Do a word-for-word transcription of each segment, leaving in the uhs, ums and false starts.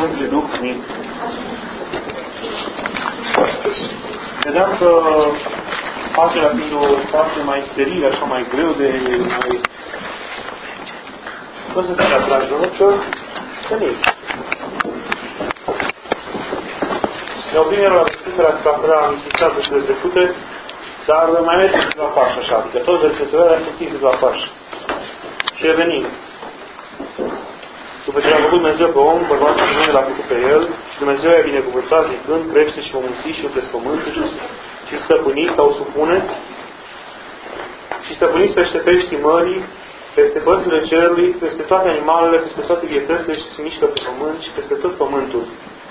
Sfântului Duh din. Vedeam că facerea fiind o parte mai sterilă, așa mai greu de mai... Cum să fie, dragilor, că veniți. Ne oprim la răspunderea asupra care am insistat de trecute, dar mai merge câteva pași așa, adică toți verseturile am puțin câteva pași. Și revenim. După ce l-a făcut Dumnezeu pe om, bărbatul și femeie l-a făcut pe el și Dumnezeu i-a binecuvântat zicând, crește și vă mulți și umple pământul și, și stăpâniți sau supuneți și stăpâniți peste peștii mării, peste păsările cerului, peste toate animalele, peste toate vietățile și se mișcă pe pământ și peste tot pământul.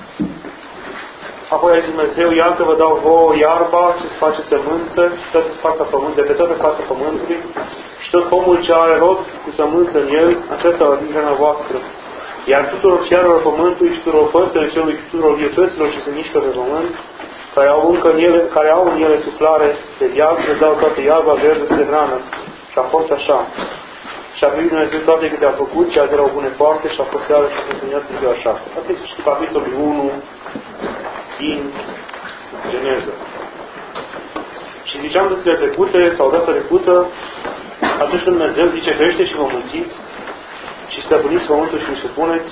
Apoi a zis Dumnezeu, iată vă dau vouă iarba ce-ți face sămânță și toată fața pământului, de pe toată fața pământului și tot pomul ce are rod cu sămânță în el, aceasta va fi hrana voastră. Iar tuturor fiarelor pământului și tuturor păsărilor celui și tuturor vietăților ce se mișcă pe pământ, care au, încă în ele, care au în ele suflare de viață, le dau toată iarba verde spre hrană. Și a fost așa. Și a privit Dumnezeu toate câte a făcut, ceea ce erau bune foarte și a fost seară și a fost dimineață ziua șase. Asta este capitolul unu din Geneză. Și ziceam dățile trecute, sau data trecută, atunci când Dumnezeu zice crește și vă mulțiți și stăpâniți pământul și îl supuneți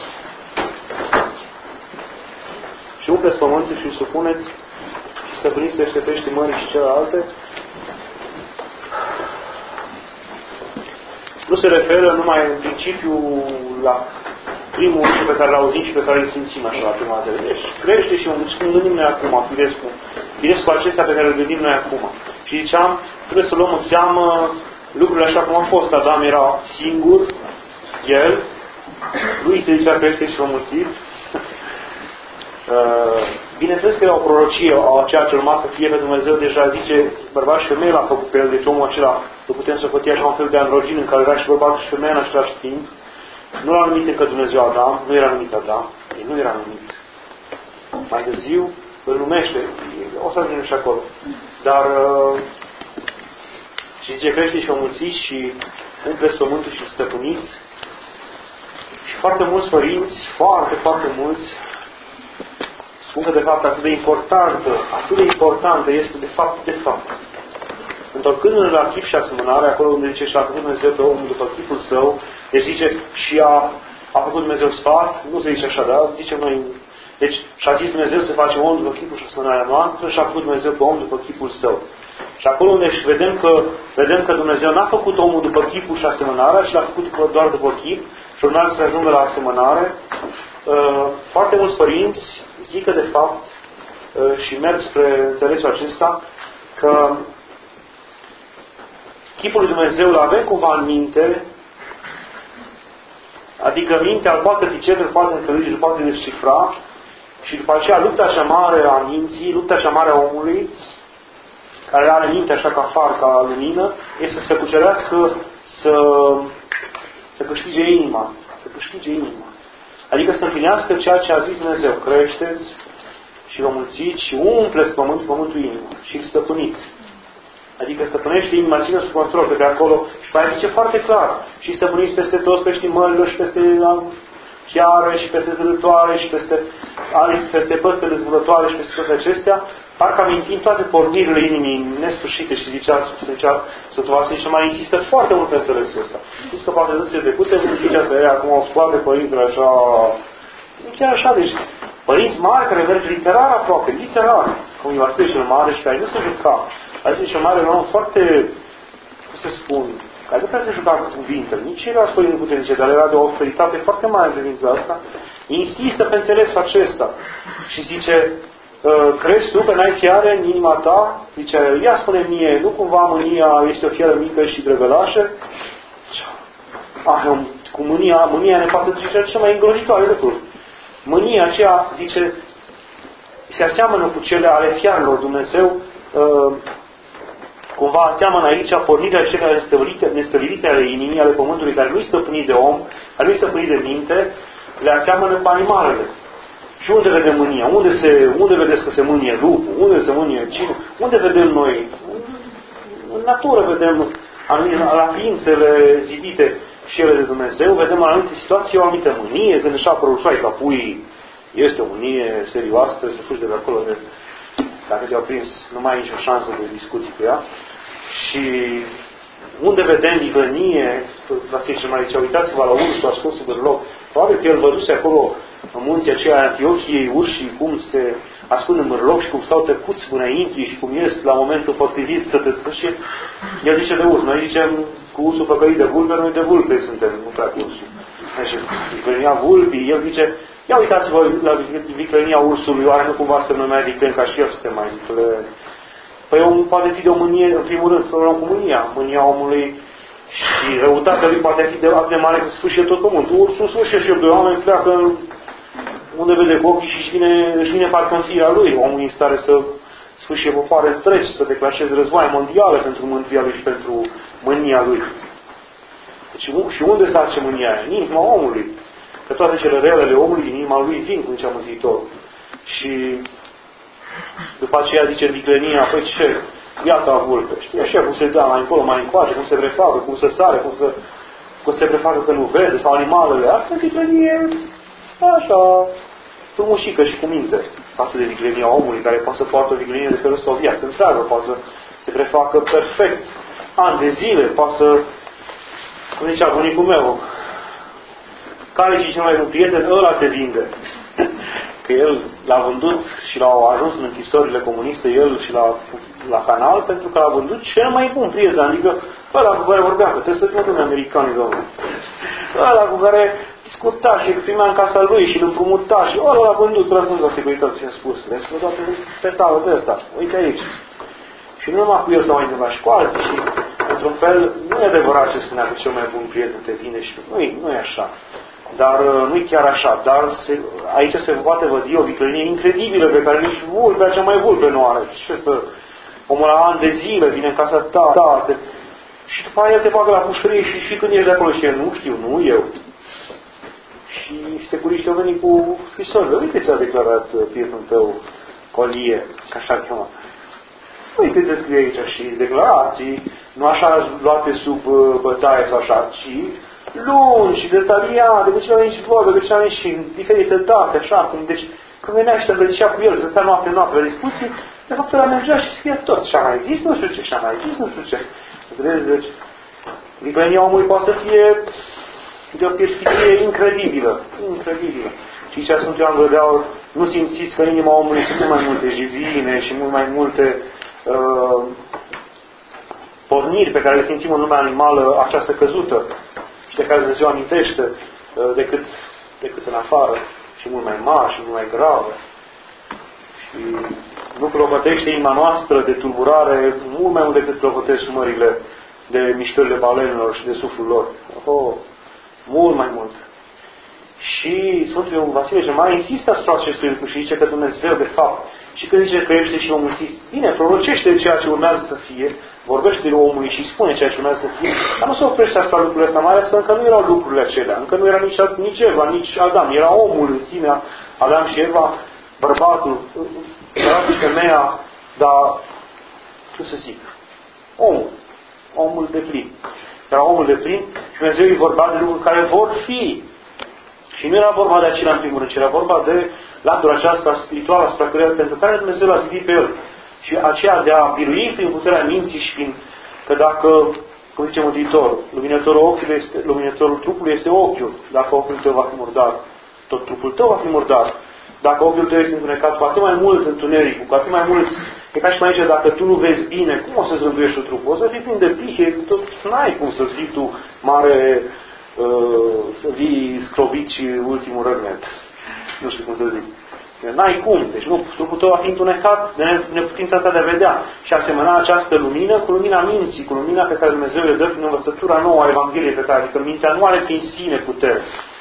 și umpleți pământul și îl supuneți și stăpâniți peste peștii mării și celelalte, nu se referă numai în principiu la primul lucru pe care l-au auzit și pe care îl simțim așa la prima vedere. Deci crește și cum gândim noi acum, Firescu. Firescu acestea pe care îl gândim noi acum. Și ziceam, trebuie să luăm în seamă lucrurile așa cum au fost. Adam era singur, el, lui se zicea crește și vă mulțit. Bineînțeles că era o prorocie a ceea ce urma să fie, că Dumnezeu deja zice, bărbat și femeie l-a făcut pe el, deci omul acela nu putem să fătie așa un fel de androgin în care era și bărbatul și femeia în același timp. Nu l-a numit încă Dumnezeu Adam, nu era numit Adam, el nu era numit. Mai târziu îl numește, o să ajungem și acolo. Dar și zice crește și vă mulțiți și umpleți pământul și stăpâniți. Și foarte mulți părinți, foarte, foarte mulți, spun că de fapt atât de importantă, atât de importantă este de fapt, de fapt. Întorcându-ne la chip și asemănare, acolo unde zice și a făcut Dumnezeu pe omul după chipul său, deci zice și a, a făcut Dumnezeu sfat, nu se zice așa, da? Zice noi, deci și a zis Dumnezeu să facem om după chipul și asemănarea noastră și a făcut Dumnezeu pe om după chipul său. Și acolo unde vedem că, vedem că Dumnezeu n-a făcut omul după chipul și asemănarea, ci l-a făcut doar după chip și urmează să ajungă la asemănare. Foarte mulți părinți zic că de fapt și merg spre înțelesul acesta că chipul lui Dumnezeu îl avem cumva în minte, adică mintea îl poate pricepe, îl poate înțelege, îl poate descifra și după aceea lupta așa mare a minții, lupta așa mare a omului, care are mintea așa ca far, ca lumină, este să cucerească, să, să câștige inima, să câștige inima. Adică să împlinească ceea ce a zis Dumnezeu, creșteți și vă mulțiți și umpleți pământul, pământul inimă și îl stăpâniți. Adică stăpânește inima, ține sub control, pe acolo și mai zice foarte clar. Și stăpâniți peste toți peștii mărilor și peste chiare și peste zălătoare și peste aripi, peste păsările zbulătoare și peste toate acestea. Parcă amintim toate pornirile inimii nesfârșite și zicea, zicea Sfântul Vasile și mai insistă foarte mult pe înțelesul ăsta. Știți că poate dățile trecute, nu zicea să ia acum o scoate părintele așa, nu chiar așa, deci părinți mari care merg literar aproape, literar, cum e Vasile cel Mare și care nu se juca. Vasile cel Mare era un foarte, cum se spun, care nu prea se juca cu cuvintele, nici ceilalți părinți nu putem zice, dar era de o austeritate foarte mare în privința asta, insistă pe înțelesul acesta și zice, crezi tu că n-ai fiare în inima ta? Zice, ia spune mie, nu cumva mânia este o fiară mică și drăgălașă? Ah, cu mânia, mânia ne poate duce cele mai îngrozitoare lucruri. Mânia aceea, zice, se aseamănă cu cele ale fiarelor. Dumnezeu uh, cumva aseamănă aici pornirea acelea nestăvilite, nestăvilite ale inimii, ale pământului, care nu-i stăpânit de om, care nu-i stăpânit de minte, le aseamănă cu animalele. Și unde vedem mânia? Unde, se, unde vedeți că se mânie lupul? Unde se mânie cine? Unde vedem noi? În natură vedem la ființele zidite și ele de Dumnezeu, vedem în anumite situații o anumită mânie, când își apără ușoai ca puii Este o mânie serioasă, trebuie să fugi de pe acolo. De, dacă te-au prins, nu mai ai nicio șansă de discuții cu ea. Și unde vedem viclănie, Vasile mai zicea, uitați-vă la ursul ascuns în loc. Probabil că el văzuse acolo, în munții aceia Antiochiei, urșii, cum se ascund în mârloc și cum stau tăcuți până intri și cum ies la momentul potrivit să te sfârșit. El zice de urs. Noi zicem cu ursul păcălit de vulpe, noi de vulpe suntem, nu prea cu ursul. Deci, viclănia vulpii, el zice, ia uitați-vă la viclănia ursului, oare nu cumva să nu mai viclen ca și eu suntem mai vicleni. Păi omul poate fi de o mânie, în primul rând, să o luăm cu mânia, mânia omului și răutatea lui poate fi de atât de mare că sfârșie tot pământul. Ursul sfârșie și de oameni pleacă unde vede cu ochii și își vine, își vine parcă în firea lui. Omul e în stare să sfârșie popoare întregi, să declanșeze războaie mondiale pentru mândria lui și pentru mânia lui. Deci, și unde se face mânia aia? În inima omului. Că toate cele rele ale omului din inima lui vin, cum zicea Mântuitorul. Și după aceea zice viclenia, păi ce? Iată a vulpe. Știi așa cum se dă mai încolo, mai încoace, cum se prefacă, cum se sare, cum se, cum se prefacă că nu vede, sau animalele. Asta e viclenie așa, frumușică și cu minte. Față de viclenia omului, care poate să poartă o viclenie de felul ăsta o viață întreagă, poate să se prefacă perfect, ani de zile, poate să, cum zicea bunicul meu, care și cel mai bun prieten, ăla te vinde. Că el l-a vândut și l-au ajuns în închisorile comuniste, el și la, la canal, pentru că l-a vândut cel mai bun prieten. Adică ăla cu care vorbea, că trebuie să fie un americani, domnule. Ăla cu care discuta și primea în casa lui și îl împrumuta și ăla l-a vândut, răspuns la securitate și a spus, vezi că toate petalul de ăsta, uite aici. Și nu numai cu el s-au mai întâmplat și cu alții și, într-un fel, nu e adevărat ce spunea că cel mai bun prieten te vine și nu-i, nu e așa. Dar nu-i chiar așa. Dar se, aici se poate vădi o viclănie incredibilă pe care nici vulpea cea mai vulpe nu are. Ce să... Omul la ani de zile vine în casa ta, ta te, și după aia te bagă la pușcărie și, și când ești de acolo și el, nu știu, nu eu. Și securiștii au venit cu scrisorile. Uite ce a declarat prietenul tău, Colie, că așa cheamă. Uite ce scrie aici și declarații, nu așa luate sub bătaie sau așa, ci lungi și detaliate, de ce a venit și vorbe, de ce a venit și în diferite date, așa cum, deci când venea și se îmbrădicea cu el, stătea noapte noapte la discuții, de fapt ăla mergea și scria tot, și-a mai zis nu știu ce, și-a mai zis nu știu ce. Vedeți, deci, viclenia omului poate să fie de o perfidie incredibilă, incredibilă. Și zicea Sfântul Ioan Gură de Aur, nu simțiți că în inima omului sunt mult mai multe jivine și mult mai multe uh, porniri pe care le simțim în lumea animală, această căzută, și de care Dumnezeu amintește uh, decât, decât în afară, și mult mai mari și mult mai grave. Și nu clopotește inima noastră de tulburare mult mai mult decât clopotesc mările de mișcările balenelor și de suflul lor. Oh, mult mai mult. Și Sfântul Vasile ce mai insistă asupra acestui lucru și zice că Dumnezeu, de fapt, și când zice că ești și omul zis, bine, prorocește ceea ce urmează să fie, vorbește de omului și spune ceea ce urmează să fie, dar nu se oprește asupra lucrurile astea, mai ales că încă nu erau lucrurile acelea, încă nu era nici, nici Eva, nici Adam, era omul în sine, Adam și Eva, bărbatul, bărbatul și femeia, dar, ce să zic, omul, omul de plin. Era omul de plin și Dumnezeu îi vorbea de lucruri care vor fi. Și nu era vorba de acela în primul rând, ci era vorba de latura aceasta spirituală asupra care, pentru care Dumnezeu l-a zidit pe el. Și aceea de a birui prin puterea minții și prin că dacă, cum zice Mântuitorul, luminătorul ochiului este, luminătorul trupului este ochiul. Dacă ochiul tău va fi murdar, tot trupul tău va fi murdar. Dacă ochiul tău este întunecat, cu atât mai mult întunericul, cu atât mai mult, e ca și mai aici, dacă tu nu vezi bine, cum o să-ți rânduiești tu trupul? O să fii plin de pihe, tot n-ai cum să-ți vii tu mare, uh, să vii scrovit și ultimul răgnet. Nu știu cum să zic. N-ai cum. Deci nu, trupul tău va fi întunecat de neputința ta de a vedea. Și asemăna această lumină cu lumina minții, cu lumina pe care Dumnezeu le dă prin învățătura nouă a Evangheliei, pe care adică mintea nu are prin sine putere.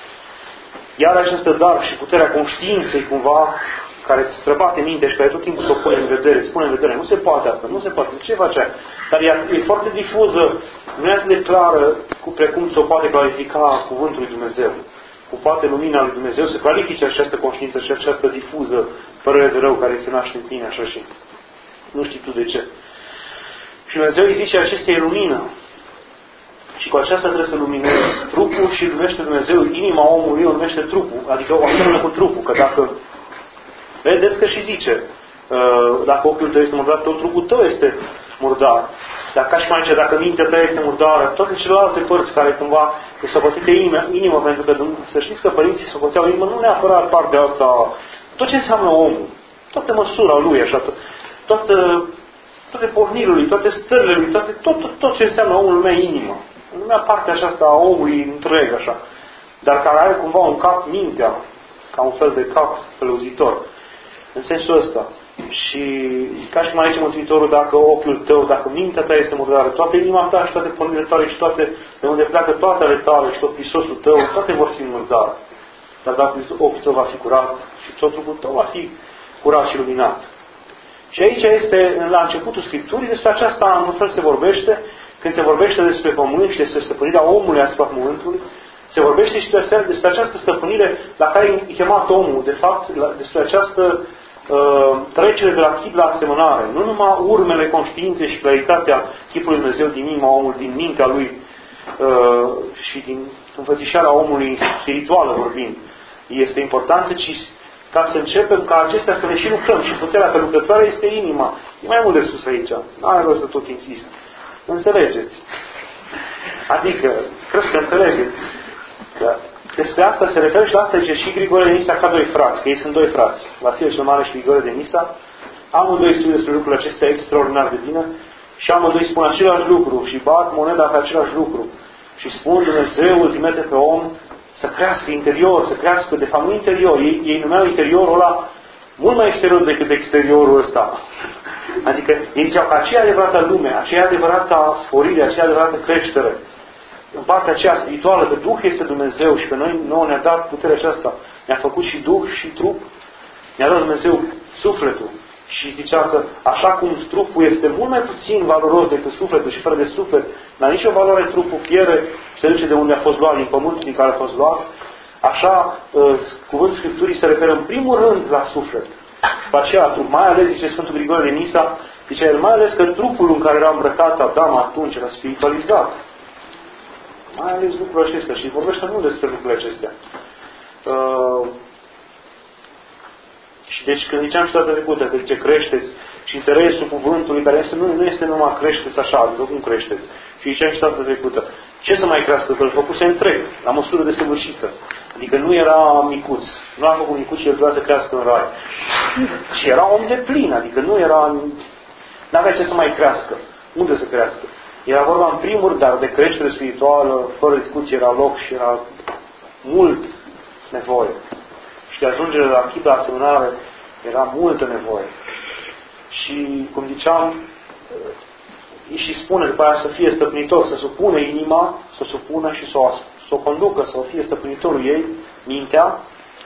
Iar această dar și puterea conștiinței cumva, care îți străbate mintea și care tot timpul o pune în vedere, îți pune în vedere, nu se poate asta, nu se poate. Ce face? Dar e, e foarte difuză, nu e atât de clară cu precum ți-o poate clarifica cuvântul lui Dumnezeu. Cu poate lumina lui Dumnezeu să clarifice această conștiință și această difuză părere de rău care se naște în tine așa și nu știi tu de ce. Și Dumnezeu îi zice acestei lumină. Și cu aceasta trebuie să luminezi trupul și numește Dumnezeu inima omului, o numește trupul, adică o asemenea cu trupul, că dacă vedeți că și zice, dacă ochiul tău este murdar, tot trupul tău este murdar. Dar ca și mai zice, dacă mintea ta este murdară, toate celelalte părți care cumva îi socotite inimă, inimă, pentru că să știți că părinții socoteau inimă, nu neapărat partea asta, tot ce înseamnă omul, toată măsura lui, așa, toată, toate pornirile lui, toate stările lui, toate, tot, tot, tot ce înseamnă omul lumea inimă. Lumea partea aceasta a omului întreg, așa, dar care are cumva un cap, mintea, ca un fel de cap călăuzitor. În sensul ăsta. Și ca și cum aici Mântuitorul, dacă ochiul tău, dacă mintea ta este murdară, toată inima ta și toate pornirile tale și toate, de unde pleacă toate ale tale și tot pisosul tău, toate vor fi murdare. Dar dacă ochiul tău va fi curat și tot trupul tău va fi curat și luminat. Și aici este, la începutul Scripturii, despre aceasta în fel se vorbește, când se vorbește despre pământ și despre stăpânirea omului asupra pământului, se vorbește și despre această stăpânire la care e chemat omul, de fapt, despre această uh, trecere de la chip la asemănare. Nu numai urmele conștiinței și claritatea chipului Dumnezeu din inima omului, din mintea lui uh, și din înfățișarea omului spirituală vorbind, este importantă, ci ca să începem ca acestea să le și lucrăm. Și puterea că lucrătoare este inima. E mai mult de sus aici. Nu are rost să tot insist. Înțelegeți? Adică, cred că înțelegeți. Că despre asta se referă și la asta zice și Grigore de Nisa ca doi frați, că ei sunt doi frați, Vasile cel Mare și Grigore de Nisa. Amândoi studiu despre lucrurile acestea extraordinar de bine și amândoi spun același lucru și bat moneda pe același lucru. Și spun Dumnezeu îl trimite pe om să crească interior, să crească, de fapt nu interior, ei, ei numeau interiorul ăla mult mai exterior decât exteriorul ăsta. Adică ei ziceau că aceea adevărată lume, aceea adevărată sporire, aceea adevărată creștere. În partea aceea spirituală, că Duh este Dumnezeu și pe noi nouă ne-a dat puterea aceasta. Ne-a făcut și Duh și trup. Ne-a dat Dumnezeu sufletul. Și zicea că așa cum trupul este mult mai puțin valoros decât sufletul și fără de suflet, n-a nicio valoare trupul, pierde, se duce de unde a fost luat, din pământul din care a fost luat, așa cuvântul Scripturii se referă în primul rând la suflet. După aceea, trup, mai ales, zice Sfântul Grigore de Nisa, zice el, mai ales că trupul în care era îmbrăcat Adam atunci era spiritualizat. Mai ales lucrurile acestea. Și vorbește mult despre lucrurile acestea. Uh, și deci când ziceam și toată trecută, că zice creșteți și înțelegeți cuvântului, care este, nu, nu este numai creșteți așa, adică cum creșteți. Și ziceam și toată trecută. Ce să mai crească? Că îl făcuse întreg, la măsură desăvârșită. Adică nu era micuț. Nu a făcut micuț și el vrea să crească în rai. Și era om de plin, adică nu era... N-avea ce să mai crească. Unde să crească? Era vorba în primul rând, dar de creștere spirituală, fără discuție, era loc și era mult nevoie. Și de ajungere la chip la asemănare era multă nevoie. Și, cum ziceam, îi și spune după aia să fie stăpânitor, să supune inima, să supună și să o, să o conducă, să o fie stăpânitorul ei, mintea,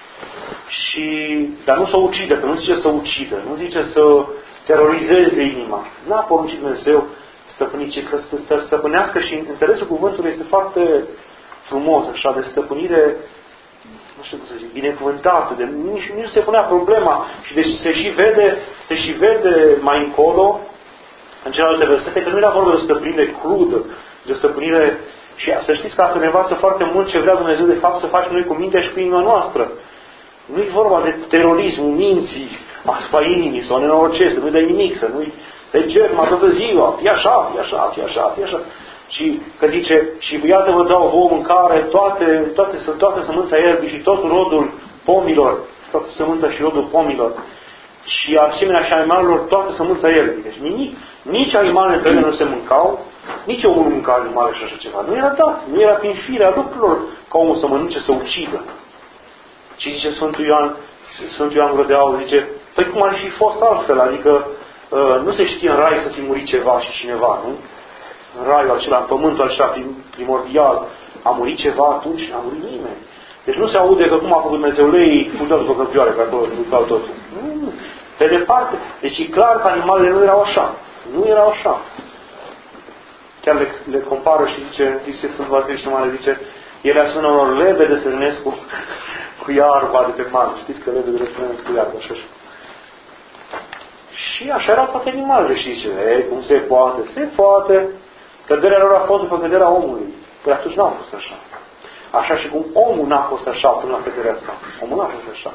și, dar nu să o ucidă, că nu zice să ucidă, nu zice să terorizeze inima. N-a poruncit Dumnezeu stăpânit, ci să, să stăpânească și înțelesul cuvântului este foarte frumos, așa, de stăpânire, nu știu cum să zic, binecuvântată, de, nici nu se punea problema și deci se și vede, se și vede mai încolo, în celelalte versete, că nu era vorba de o stăpânire crudă, de o stăpânire, și să știți că asta ne învață foarte mult ce vrea Dumnezeu de fapt să facem noi cu mintea și cu inima noastră. Nu e vorba de terorismul minții asupra inimii sau nenorocesc, să nu-i dai nimic, să nu-i dai germa toată ziua, fii așa, fii așa, fii așa, fii așa. Și că zice, și iată vă dau vouă mâncare, toate, toate, toate sămânța ierbii și tot rodul pomilor, toată sămânța și rodul pomilor. Și asemenea și animalelor toată sămânța ierbii. Deci nimic, nici animalele care nu se mâncau, nici omul nu mânca animale și așa ceva. Nu era dat, nu era prin firea lucrurilor ca omul să mănânce, să ucidă. Și zice Sfântul Ioan, Sfântul Ioan Gură de Aur, zice, păi cum ar fi fost altfel, adică uh, nu se știe în rai să fi murit ceva și cineva, nu? În raiul acela, în pământul acela primordial, a murit ceva atunci, n-a murit nimeni. Deci nu se aude că cum a făcut Dumnezeu lei, fugeau după căpioare, că acolo se ducau totul. Nu, pe departe. Deci e clar că animalele nu erau așa. Nu erau așa. Chiar le, le compară și zice, zice Sfântul Vasile și Mare, zice, ele asună unor lebede se rănesc cu, cu iarba de pe mare. Știți că lebede se rănesc cu iarba, așa. Și așa erau toate animalele și zice, ei, cum se poate? Se poate. Căderea lor a fost după căderea omului. Păi atunci n-a fost așa. Așa și cum omul n-a fost așa până la căderea sa. Omul n-a fost așa.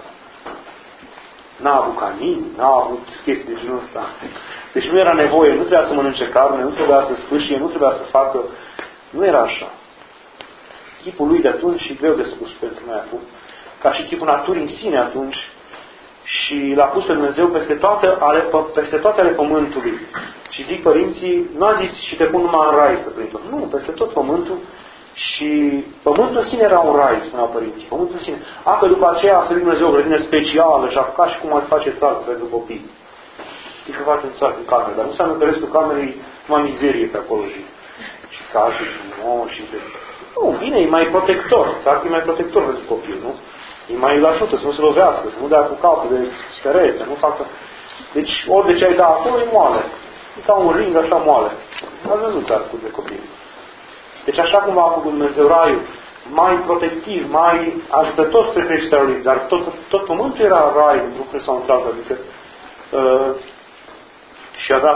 N-a avut canini, n-a avut chestii de genul ăsta. Deci nu era nevoie, nu trebuia să mănânce carne, nu trebuia să sfârșie, nu trebuia să facă. Nu era așa. Chipul lui de atunci e greu de spus pentru noi acum. Ca și chipul naturii în sine atunci. Și l-a pus pe Dumnezeu peste toate ale, peste toate ale pământului. Și zic părinții, nu a zis și te pun numai în rai, Părinte. Nu, peste tot pământul. Și pământul în sine era un rai, spuneau părinții. Pământul în sine. A, că după aceea a sărit Dumnezeu o grădină specială și a ca și cum ar face țară pentru copii. Știi că face un țară în cameră, dar nu înseamnă că restul camerei numai mizerie pe acolo și, și țară și nou și de... Nu, bine, e mai protector. Țară e mai protector pentru copil, nu? E mai îl ajută să nu se lovească, să nu dea cu capul de sterețe, să nu facă... Deci, ori de ce ai dat acolo, e moale. E ca un ring așa moale. Ați văzut țară de copil. Deci așa cum a făcut Dumnezeu raiul, mai protectiv, mai ajutător spre creșterea lui, dar tot, tot pământul era rai în lucrul sau într-altă, adică uh, și a dat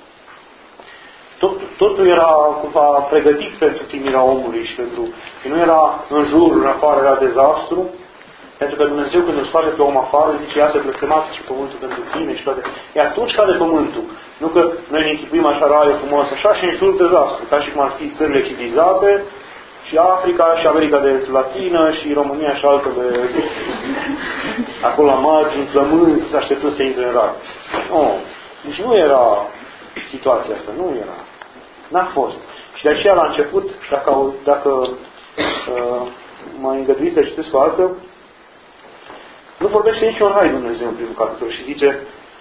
tot, totul era cumva pregătit pentru primirea omului și pentru că nu era în jur, în afară era dezastru, pentru că Dumnezeu când îl scoate pe om afară zice, iată blestemați și pământul pentru tine și toate. E atunci cade pământul. Nu că noi ne închipuim așa raie frumos, așa și în jur dezastru, ca și cum ar fi țările civilizate și Africa și America de Latină și România și altele acolo la margini, flămânzi, așteptând să intre în rai. Nu. Deci nu era situația asta, nu era. N-a fost. Și de aceea la început, dacă, dacă uh, mă îngăduiți să citesc o altă, nu vorbește nici un rai Dumnezeu în primul capitol și zice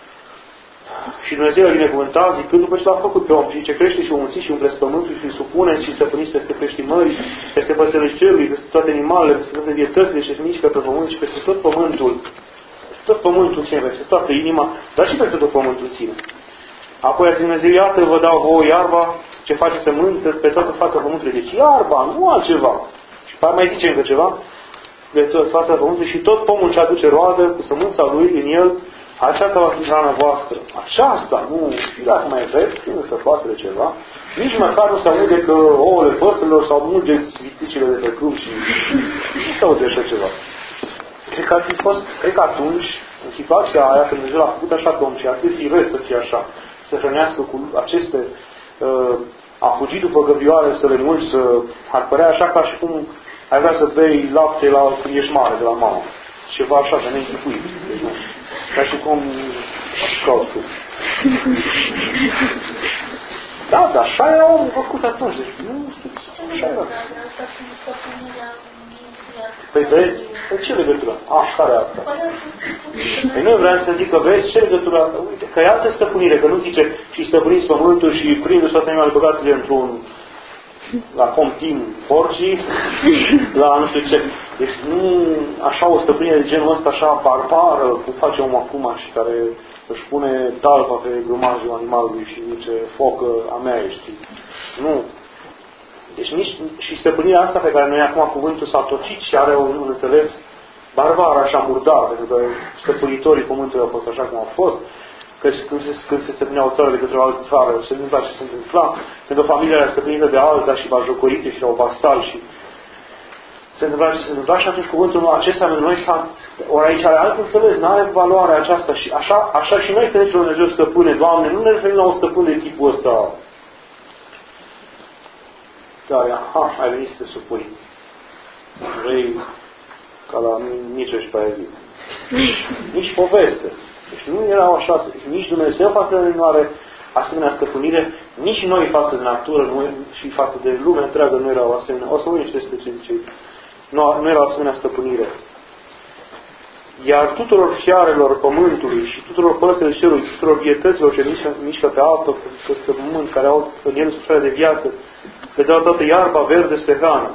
și Dumnezeu a binecuvântat zicând după ce l-a făcut pe om și zice crește și o mulți și umpleți pământul și îl supuneți și stăpâniți peste peștii mării, peste păsările cerului, peste toate animalele, peste toate vietățile și mici pe pământ și peste tot pământul, peste tot pământul în sine, peste toată inima, dar și peste tot pământul în sine. Apoi a zis Dumnezeu, iată vă dau vouă iarba ce face sămânță pe toată fața pământului. Deci iarba, nu altceva. Și mai zice încă ceva, de tot fața pământului și tot pomul ce aduce roadă cu sămânța lui în el, aceasta va fi hrana voastră. Aceasta, nu, și dacă mai vreți, nu să facă de ceva, nici măcar nu se aude că ouăle păsărilor sau mulgeți vițicile de pe câmp și nu se aude așa ceva. Cred că ar fi fost, cred că atunci, în situația aia, când Dumnezeu l-a făcut așa pe om și atât firesc să fie așa, să hrănească cu aceste, uh, a fugit după găbioare, să le mulci, să ar părea așa ca și cum ai vrea să bei lapte la când ești mare de la mamă. Ceva așa, de neînchipuit. Ca și cum scoți. Da, dar așa era omul făcut atunci. Deci nu se așa era. Păi vezi? Păi ce legătură? Ah, care e asta? Păi nu vreau să zic că vezi ce legătură? Uite, că e altă stăpânire, că nu zice și stăpâniți pământul și prindu-și toate animalele băgați într-un la Comtim porcii, la nu știu ce. Deci nu așa o stăpânire de genul ăsta așa barbară, cum face omul acum și care își pune talpa pe grumajul animalului și zice focă a mea ești. Nu. Deci nici și stăpânirea asta pe care noi acum cuvântul s-a tocit și are un, un înțeles barbar, așa murdar, pentru că stăpânitorii pământului au fost așa cum au fost. Că când se, când se stăpânea o țară de către o altă țară, se întâmpla ce se întâmpla, pentru o familie era stăpânită de alta și bajocorite și erau vastal și se întâmpla ce se întâmpla și atunci cuvântul acesta pentru noi s-a... Ori aici are alt înțeles, nu are valoarea aceasta și așa, așa și noi când zicem Dumnezeu stăpâne, Doamne, nu ne referim la un stăpân de tipul ăsta care, aha, ai venit să te supui. Vrei ca la Nice și Paezit. Nici poveste. Deci nu erau așa, nici Dumnezeu față de noi nu are asemenea stăpânire, nici noi față de natură nu, și față de lumea întreagă nu erau asemenea. O să vă niște specifice. Nu, nu era asemenea stăpânire. Iar tuturor fiarelor pământului și tuturor părților cerului, tuturor vietăților ce mișcă, mișcă pe apă, pe pământ, care au în el suflare de viață, le dau toată iarba verde spre hrană.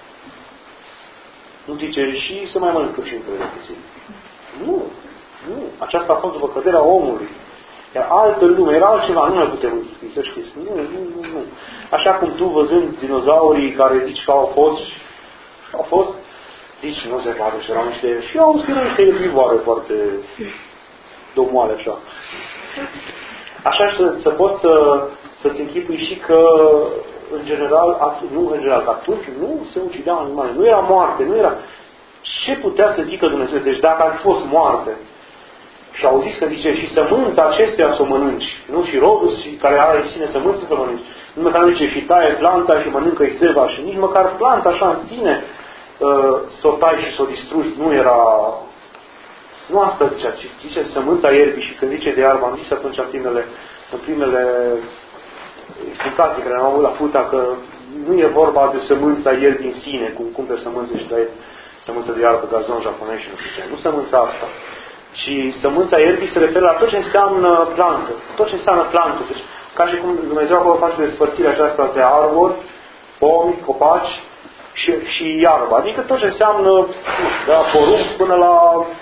Nu zice și să mai mănâncă și între puțin. Nu. Nu. Aceasta a fost după căderea omului. Iar altă lume, era altceva, nu ne putem închipui, să știți. Nu, nu, nu, nu. Așa cum tu văzând dinozaurii care zici că au fost, au fost, zici, nu se poate, și erau niște, și au scris niște epivoare foarte domoale, așa. Așa să, să poți să, să-ți închipui și că în general, at- nu în general, că atunci nu se ucideau animale, nu era moarte, nu era... Ce putea să zică Dumnezeu? Deci dacă ar fi fost moarte și au zis că zice și sămânța acesteia să o mănânci, nu și rodul și care are în sine sămânță să o mănânci, nu măcar nu zice și taie planta și mănâncă iseva și nici măcar planta așa în sine uh, să o tai și să o distrugi, nu era... Nu asta zicea, ci zice sămânța ierbii și când zice de iarbă, am zis atunci în primele, în primele explicații care am avut la futa că nu e vorba de sămânța ierbii în sine, cum cumperi sămânță și dai sămânță de iarbă, gazon japonez și nu știu ce. Nu sămânța asta. Ci sămânța ierbii se referă la tot ce înseamnă plantă. Tot ce înseamnă plantă. Deci, ca și cum Dumnezeu acolo face despărțirea aceasta de arbori, pomi, copaci și, și iarbă. Adică tot ce înseamnă, nu știu, de la porumb până la,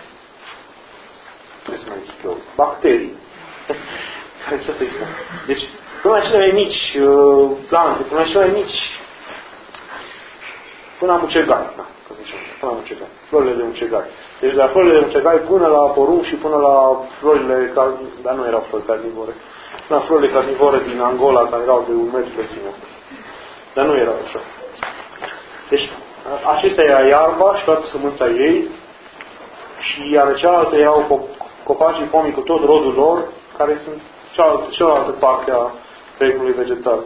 ce să mai zic eu, bacterii. Care ce să-i spun? Deci, până la cele mai mici uh, plante, până la cele mai mici, până la mucegai, da, că zice, până la mucegai, florile de mucegai. Deci de la florile de mucegai până la porumb și până la florile, dar nu erau flori carnivore, până la florile carnivore din Angola, care erau de un metru lățime. Dar nu erau așa. Deci, acestea era iarba și toată sămânța ei și iar cealaltă erau copacii pomii cu tot rodul lor, care sunt cealaltă, cealaltă parte a reicului vegetal.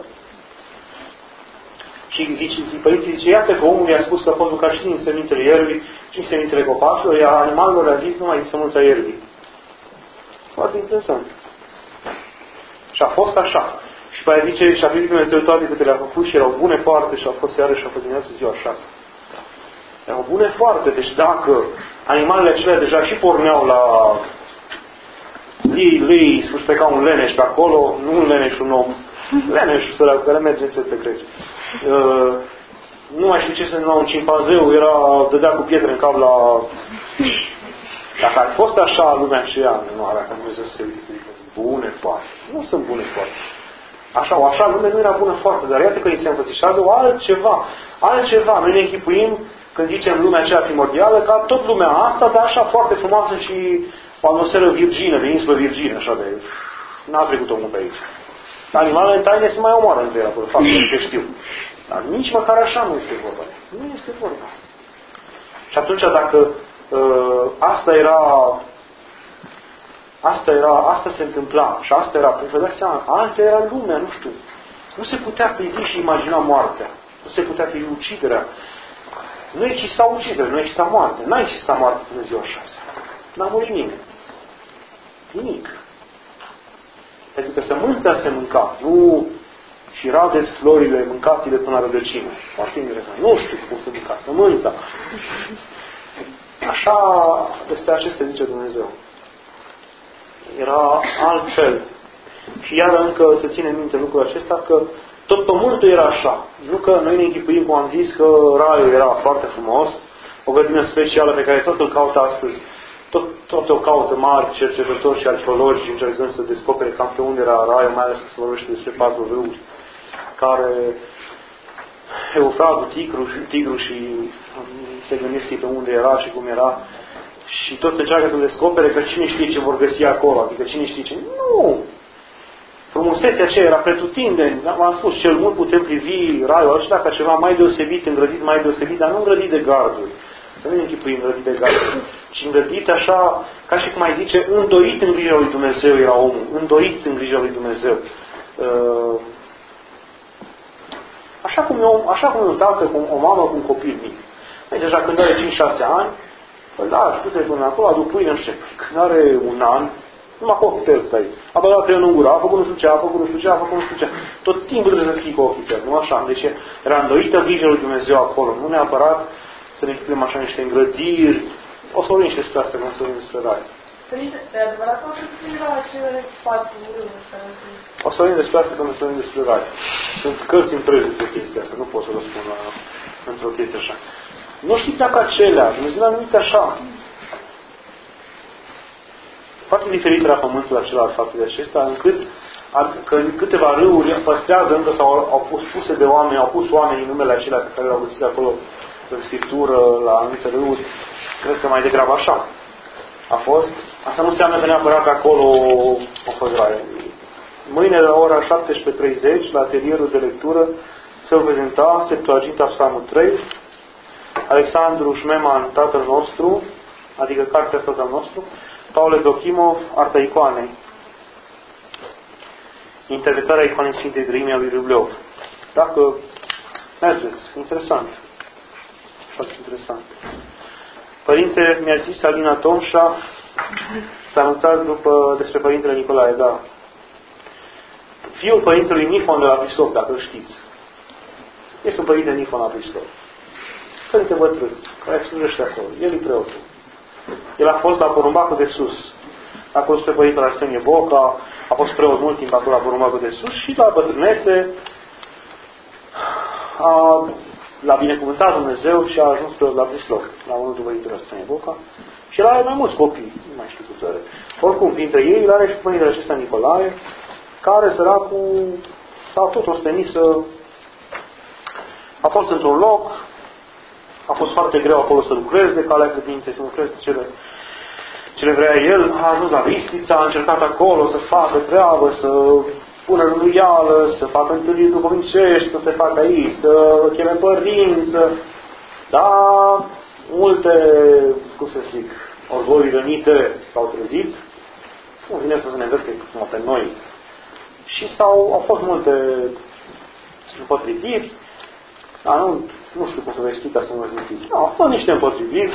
Și zice, părinții zice, iată că omul i-a spus că pot mânca și din semințele ierbii, și din semințele copacilor, iar animalelor le-a zis numai din sămânța ierbii. Foarte interesant. Și a fost așa. Și pe aia zice, și a primit Dumnezeu toate câte le-a făcut și erau bune foarte și a fost iarăși și a fost dimineață ziua șase. Erau bune foarte. Deci dacă animalele acelea deja și porneau la lii, lii, sfârși pe ca un leneș pe acolo, nu un leneș, un om. Leneșul sărea cu care merge înțeleg pe greci. Uh, nu mai știu ce să numai un cimpanzeu, era, dădea cu pietre în cap la... Dacă ar fost așa lumea aceea, nu avea ca Dumnezeu să se ridică. Bune foarte. Nu sunt bune foarte. Așa, o așa lume nu era bună foarte, dar iată că îi se înfățișează o altceva. Altceva. Noi ne închipuim, când zicem lumea aceea primordială, ca tot lumea asta, dar așa foarte frumoasă și o atmosferă virgină, de insulă virgină, așa de... N-a trecut omul pe aici. Animalele în taine se mai omoară între ele acolo, fapt că știu. Dar nici măcar așa nu este vorba. Nu este vorba. Și atunci dacă uh, asta era asta era, asta se întâmpla și asta era, vă dați seama, alta era lumea, nu știu. Nu se putea privi și imagina moartea. Nu se putea privi uciderea. Nu exista ucidere, nu exista moarte. N-a existat moarte până ziua șase. N-a murit nimeni. Nimic. Pentru că sămânța se mânca, nu și radeți florile, mâncați-le până la rădăcină. Foarte interesant. Nu știu cum se mânca sămânța. Așa, despre acestea zice Dumnezeu. Era altfel. Și iar încă se ține minte lucrul acesta că tot pământul era așa. Nu că noi ne închipuim, cum am zis, că raiul era foarte frumos, o grădină specială pe care tot îl caută astăzi. Tot, tot o caută mari cercetători și arheologi încercând să descopere cam pe unde era raiul, mai ales că se vorbește despre patru râuri, care Eufratul, Tigru, Tigru și se gândesc pe unde era și cum era. Și tot încearcă să descopere că cine știe ce vor găsi acolo, adică cine știe ce... Nu! Frumusețea aceea era pretutindeni. V-am spus, cel mult putem privi raiul acela ca ceva mai deosebit, îngrădit mai deosebit, dar nu îngrădit de garduri. Să nu ne închipuim îngrădit de garduri, ci îngrădit așa, ca și cum ai zice, îndoit în grija lui Dumnezeu era omul, îndoit în grija lui Dumnezeu. Așa cum e, o, așa cum e un tată, cu o mamă cu un copil mic. Ei, deja când are cinci șase ani, păi da, știu să-i până acolo, aduc pâine, nu știu. Când are un an, numai cu ochii tăi stai. A băgat creionul în gură, a făcut nu știu ce, a făcut nu știu ce, a făcut nu știu ce. Tot timpul trebuie să fii cu ochii tăi, nu așa? Deci era îndoită grija lui Dumnezeu acolo. Nu neapărat să ne închipim așa niște îngrădiri. O să vorbim și despre asta, când să vorbim despre rai. Pe adevărat, o să fie la acele patru râuri. O să vorbim despre asta, când să vorbim despre rai. Sunt cărți întregi despre chestia asta, nu pot să răspund la, într-o chestie așa. Nu știți dacă acelea, Dumnezeu n-a numit așa. Foarte diferit era pământul acela față de acesta, încât că câteva râuri păstrează încă sau au pus puse de oameni, au pus oamenii numele acelea pe care le-au găsit acolo în Scriptură, la anumite râuri. Cred că mai degrabă așa a fost. Asta nu înseamnă că neapărat că acolo a fost rai. Mâine la ora șaptesprezece treizeci, la atelierul de lectură, să-l prezenta, Septuaginta Psalmul trei, Alexandru Șmeman, tatăl nostru, adică cartea tatăl nostru, Paul Ezochimov, Arta Icoanei, interpretarea Icoanei Sfintei Treimii a lui Râvleov. Dacă mergeți, interesant. Foarte interesant. Părinte, mi-a zis Alina Tomșa, s-a anunțat după, despre Părintele Nicolae, da. Fiul Părintelui Nifon de la Pristop, dacă îl știți. Este un Părinte Nifon la Pristop. Părinte bătrân, care slujește acolo. El e preotul. El a fost la Porumbacul de Sus. A fost pe Părintele Arsenie Boca, a fost preot mult timp acolo la Porumbacul de Sus și la bătrânețe a, l-a binecuvântat Dumnezeu și a ajuns preot la Prislop, la unul după Părintele Arsenie Boca. Și el are mai mulți copii, nu mai știu cu țără. Oricum, printre ei, îl are și Părintele acesta Nicolae, care săracul s-a tot ostenit să... A fost într-un loc, a fost foarte greu acolo să lucreze, de calea credinței, să lucreze cele, cele vrea el, a ajuns la Vistița, a încercat acolo să facă treabă, să pună rânuială, să facă întâlniri duhovnicești, să se facă aici, să cheme părinți, să... Da, multe, cum să zic, orgolii rănite s-au trezit, nu vine să se ne învețe cum pe noi. Și s-au, au fost multe împotriviri. Da, nu, nu știu cum să vă explic ca să nu vă știți. Da, au fost niște împotriviri.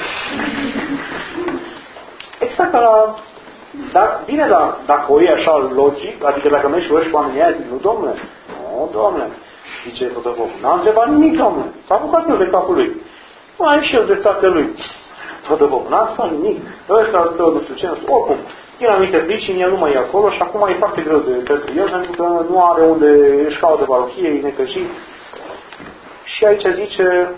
Exact ca la... Dar, bine, dar dacă o iei așa logic, adică dacă mergi și vorbești cu oamenii aia, zic, nu, domnule, nu, domnule, zice Fotopopul, n-a întrebat nimic, domnule, s-a apucat el de capul lui. Nu ai și el dreptatea lui. Fotopopul, n-a spus nimic, ăsta îl stă, nu știu ce, nu știu, oricum. Din anumite pricini, el nu mai e acolo și acum e foarte greu de pentru el, pentru că nu are unde își caută parohie, e necăjit. Și aici zice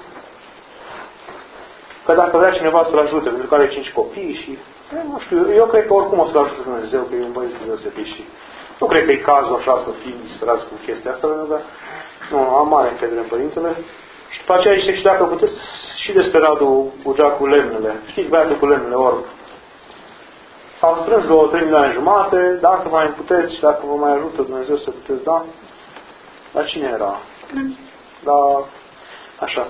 că dacă vrea cineva să-l ajute, pentru că are cinci copii și, nu știu, eu cred că oricum o să-l ajute Dumnezeu, că e un băiat deosebit și nu cred că e cazul așa să fim disperați cu chestia asta, pentru că nu, am mare încredere în Părintele. Și după aceea zice, și dacă puteți și despre Radu Bugea cu lemnele. Știți băiatul cu lemnele, orb. S-au strâns două, trei milioane jumate, dacă mai puteți și dacă vă mai ajută Dumnezeu să puteți da. Dar cine era? Mm. Da, așa.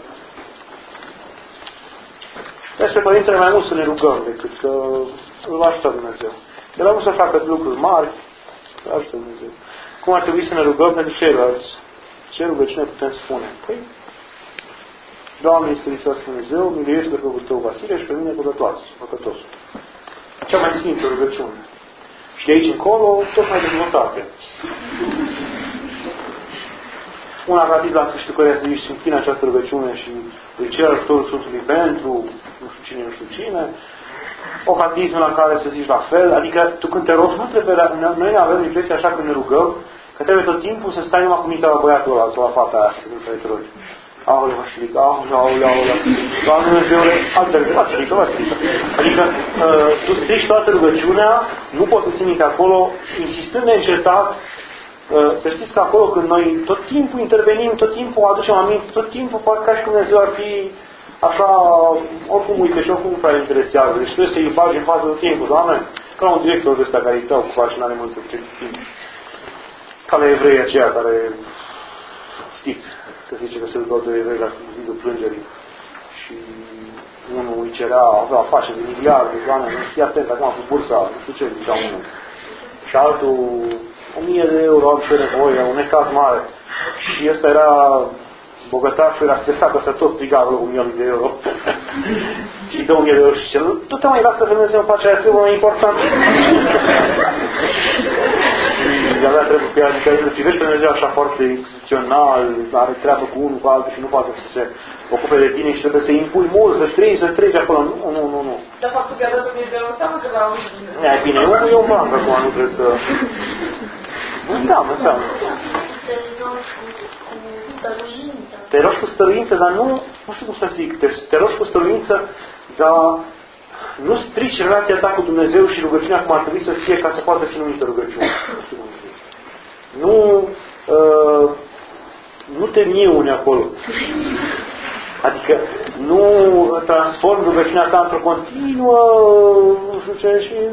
Despre Părintele mai mult să ne rugăm decât că îl va ajuta Dumnezeu. El a vrut să facă lucruri mari, îl ajută Dumnezeu. Cum ar trebui să ne rugăm pentru ceilalți? Ce rugăciune putem spune? Păi, Doamne, Iisus Hristos Dumnezeu, miluiește pe Fiul Tău Vasile și pe mine păcătosul. Cea mai simplă rugăciune. Și de aici încolo, tot mai dezvoltate. Una ca zis la sfârșitul căreia să zici, închină această rugăciune și îi cer ajutorul Sfântului pentru nu știu cine, nu știu cine. O catism la care să zici la fel. Adică tu când te rogi, nu trebuie, noi ne avem impresia așa când ne rugăm, că trebuie tot timpul să stai numai cu mintea la băiatul ăla sau la fata aia, când te rogi. Aoleu, Vasilica, aoleu, aoleu, aoleu. Doamne Dumnezeule, altfel, Vasilica, Vasilica. Adică uh, tu strici toată rugăciunea, nu poți să ții minte acolo, insistând neîncetat. Uh, să știți că acolo când noi tot timpul intervenim, tot timpul aducem aminte, tot timpul fac ca și cum Dumnezeu ar fi așa, oricum uite și oricum nu prea interesează. Deci trebuie să-i bagi în față tot timpul, Doamne, ca un director de ăsta care îi dau cu faci și n-are mult timp. Ca la evrei aceia care, știți, că zice că se ducă de evrei la zidul plângerii și unul îi cerea, avea afaceri de miliarde, Doamne, nu fii atent acum cu bursa, nu știu ce, zicea unul. Și altul, o mie de euro am ce nevoie, un necaz mare. Și ăsta era bogătașul, era stresat, ăsta tot striga vreo un milion de euro. Și dă un mie de euro și zice, tu te mai lasă pe Dumnezeu în pacea aia, trebuie mai important. Și avea trebuie că adică îl privești pe Dumnezeu așa foarte instituțional, are treabă cu unul, cu altul și nu poate să se ocupe de tine și trebuie să impui mult, să strigi, să treci acolo. Nu, nu, nu, nu. Dar faptul că a dat o mie de euro, înseamnă că l-a auzit. E bine, e o bancă acum, nu trebuie să... Înseamnă, înseamnă. Te rogi cu stăruință, dar nu, nu știu cum să zic, te, te rogi cu stăruință, dar nu strici relația ta cu Dumnezeu și rugăciunea cum ar trebui să fie ca să poată fi numită rugăciune. Nu, uh, nu te miuni acolo. Adică nu transform rugăciunea ta într-o continuă, nu știu ce, și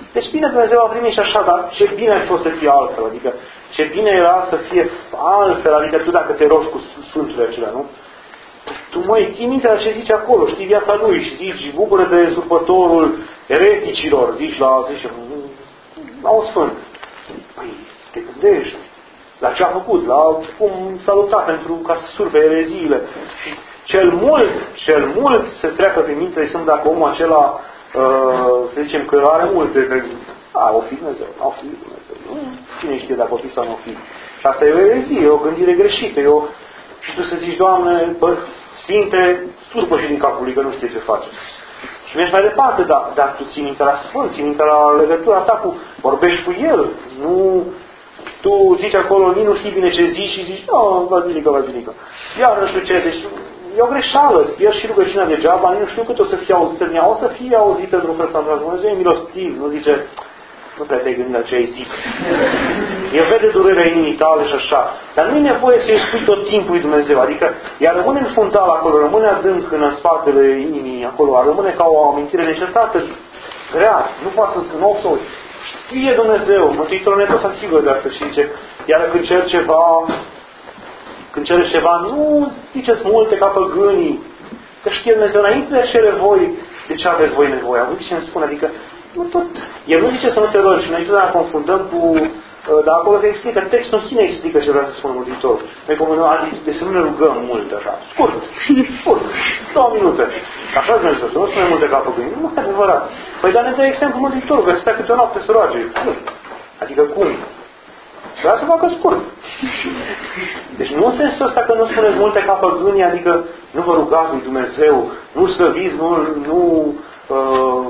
Deci bine Dumnezeu a primit și așa, dar ce bine ar fost să fie altfel, adică ce bine era să fie altfel, adică tu dacă te rogi cu sfânturile acelea, nu? Tu măi, ții minte la ce zice acolo, știi viața lui și zici, bucură de surpătorul ereticilor, zici la, zici, la un sfânt. Păi, te gândești la ce a făcut, la cum s-a luptat pentru ca să surfe ereziile. Și cel mult, cel mult se treacă prin minte, sunt dacă omul acela, uh, să zicem că are multe, de, a, o fi Dumnezeu, a, o fi Dumnezeu. Nu, cine știe dacă o fi sau nu o fi. Și asta e o erezie, e o gândire greșită, e o... Și tu să zici, Doamne, bă, Sfinte, surpă și din capul lui, că nu știe ce face. Și mergi mai departe, dar, dar tu ții minte la Sfânt, ții minte la legătura ta cu, vorbești cu El. Nu, tu zici acolo, nici nu știi bine ce zici și zici, oh, bazilică, bazilică. Iar nu știu ce, deci e o greșeală, îți pierzi și rugăciunea degeaba, nici nu știu cât o să fie auzită în ea, o să fie auzită într-un fel sau într-un. Dumnezeu e milostiv, nu zice, nu prea te-ai gândit la ce ai zis. El vede durerea inimii tale și așa. Dar nu e nevoie să-i spui tot timpul lui Dumnezeu. Adică ea rămâne în fundal acolo, rămâne adânc în spatele inimii acolo, rămâne ca o amintire necesată, grea. Nu poate să nu o știe Dumnezeu. Mântuitorul ne tot asigură de asta și zice, iar când cer ceva, când cere ceva, nu ziceți multe ca păgânii. Că știe Dumnezeu, înainte de cere voi, de ce aveți voi nevoie? Auzi ce îmi spune? Adică, nu tot. El nu zice să nu te rogi și noi totdeauna confundăm cu... Dar acolo se explică, textul în sine explică ce vrea să spună Mântuitorul. Noi comunăm, adică să nu ne rugăm mult așa. Scurt, scurt, două minute. Așa Dumnezeu, să nu spune multe ca păgânii. Nu e adevărat. Păi dar ne dă exemplu Mântuitorul, că stă câte o noapte să roage. Adică cum? Vrea să facă scurt. Deci nu în sensul ăsta că nu spuneți multe ca păgânii, adică nu vă rugați lui Dumnezeu, nu slăviți, nu... nu uh,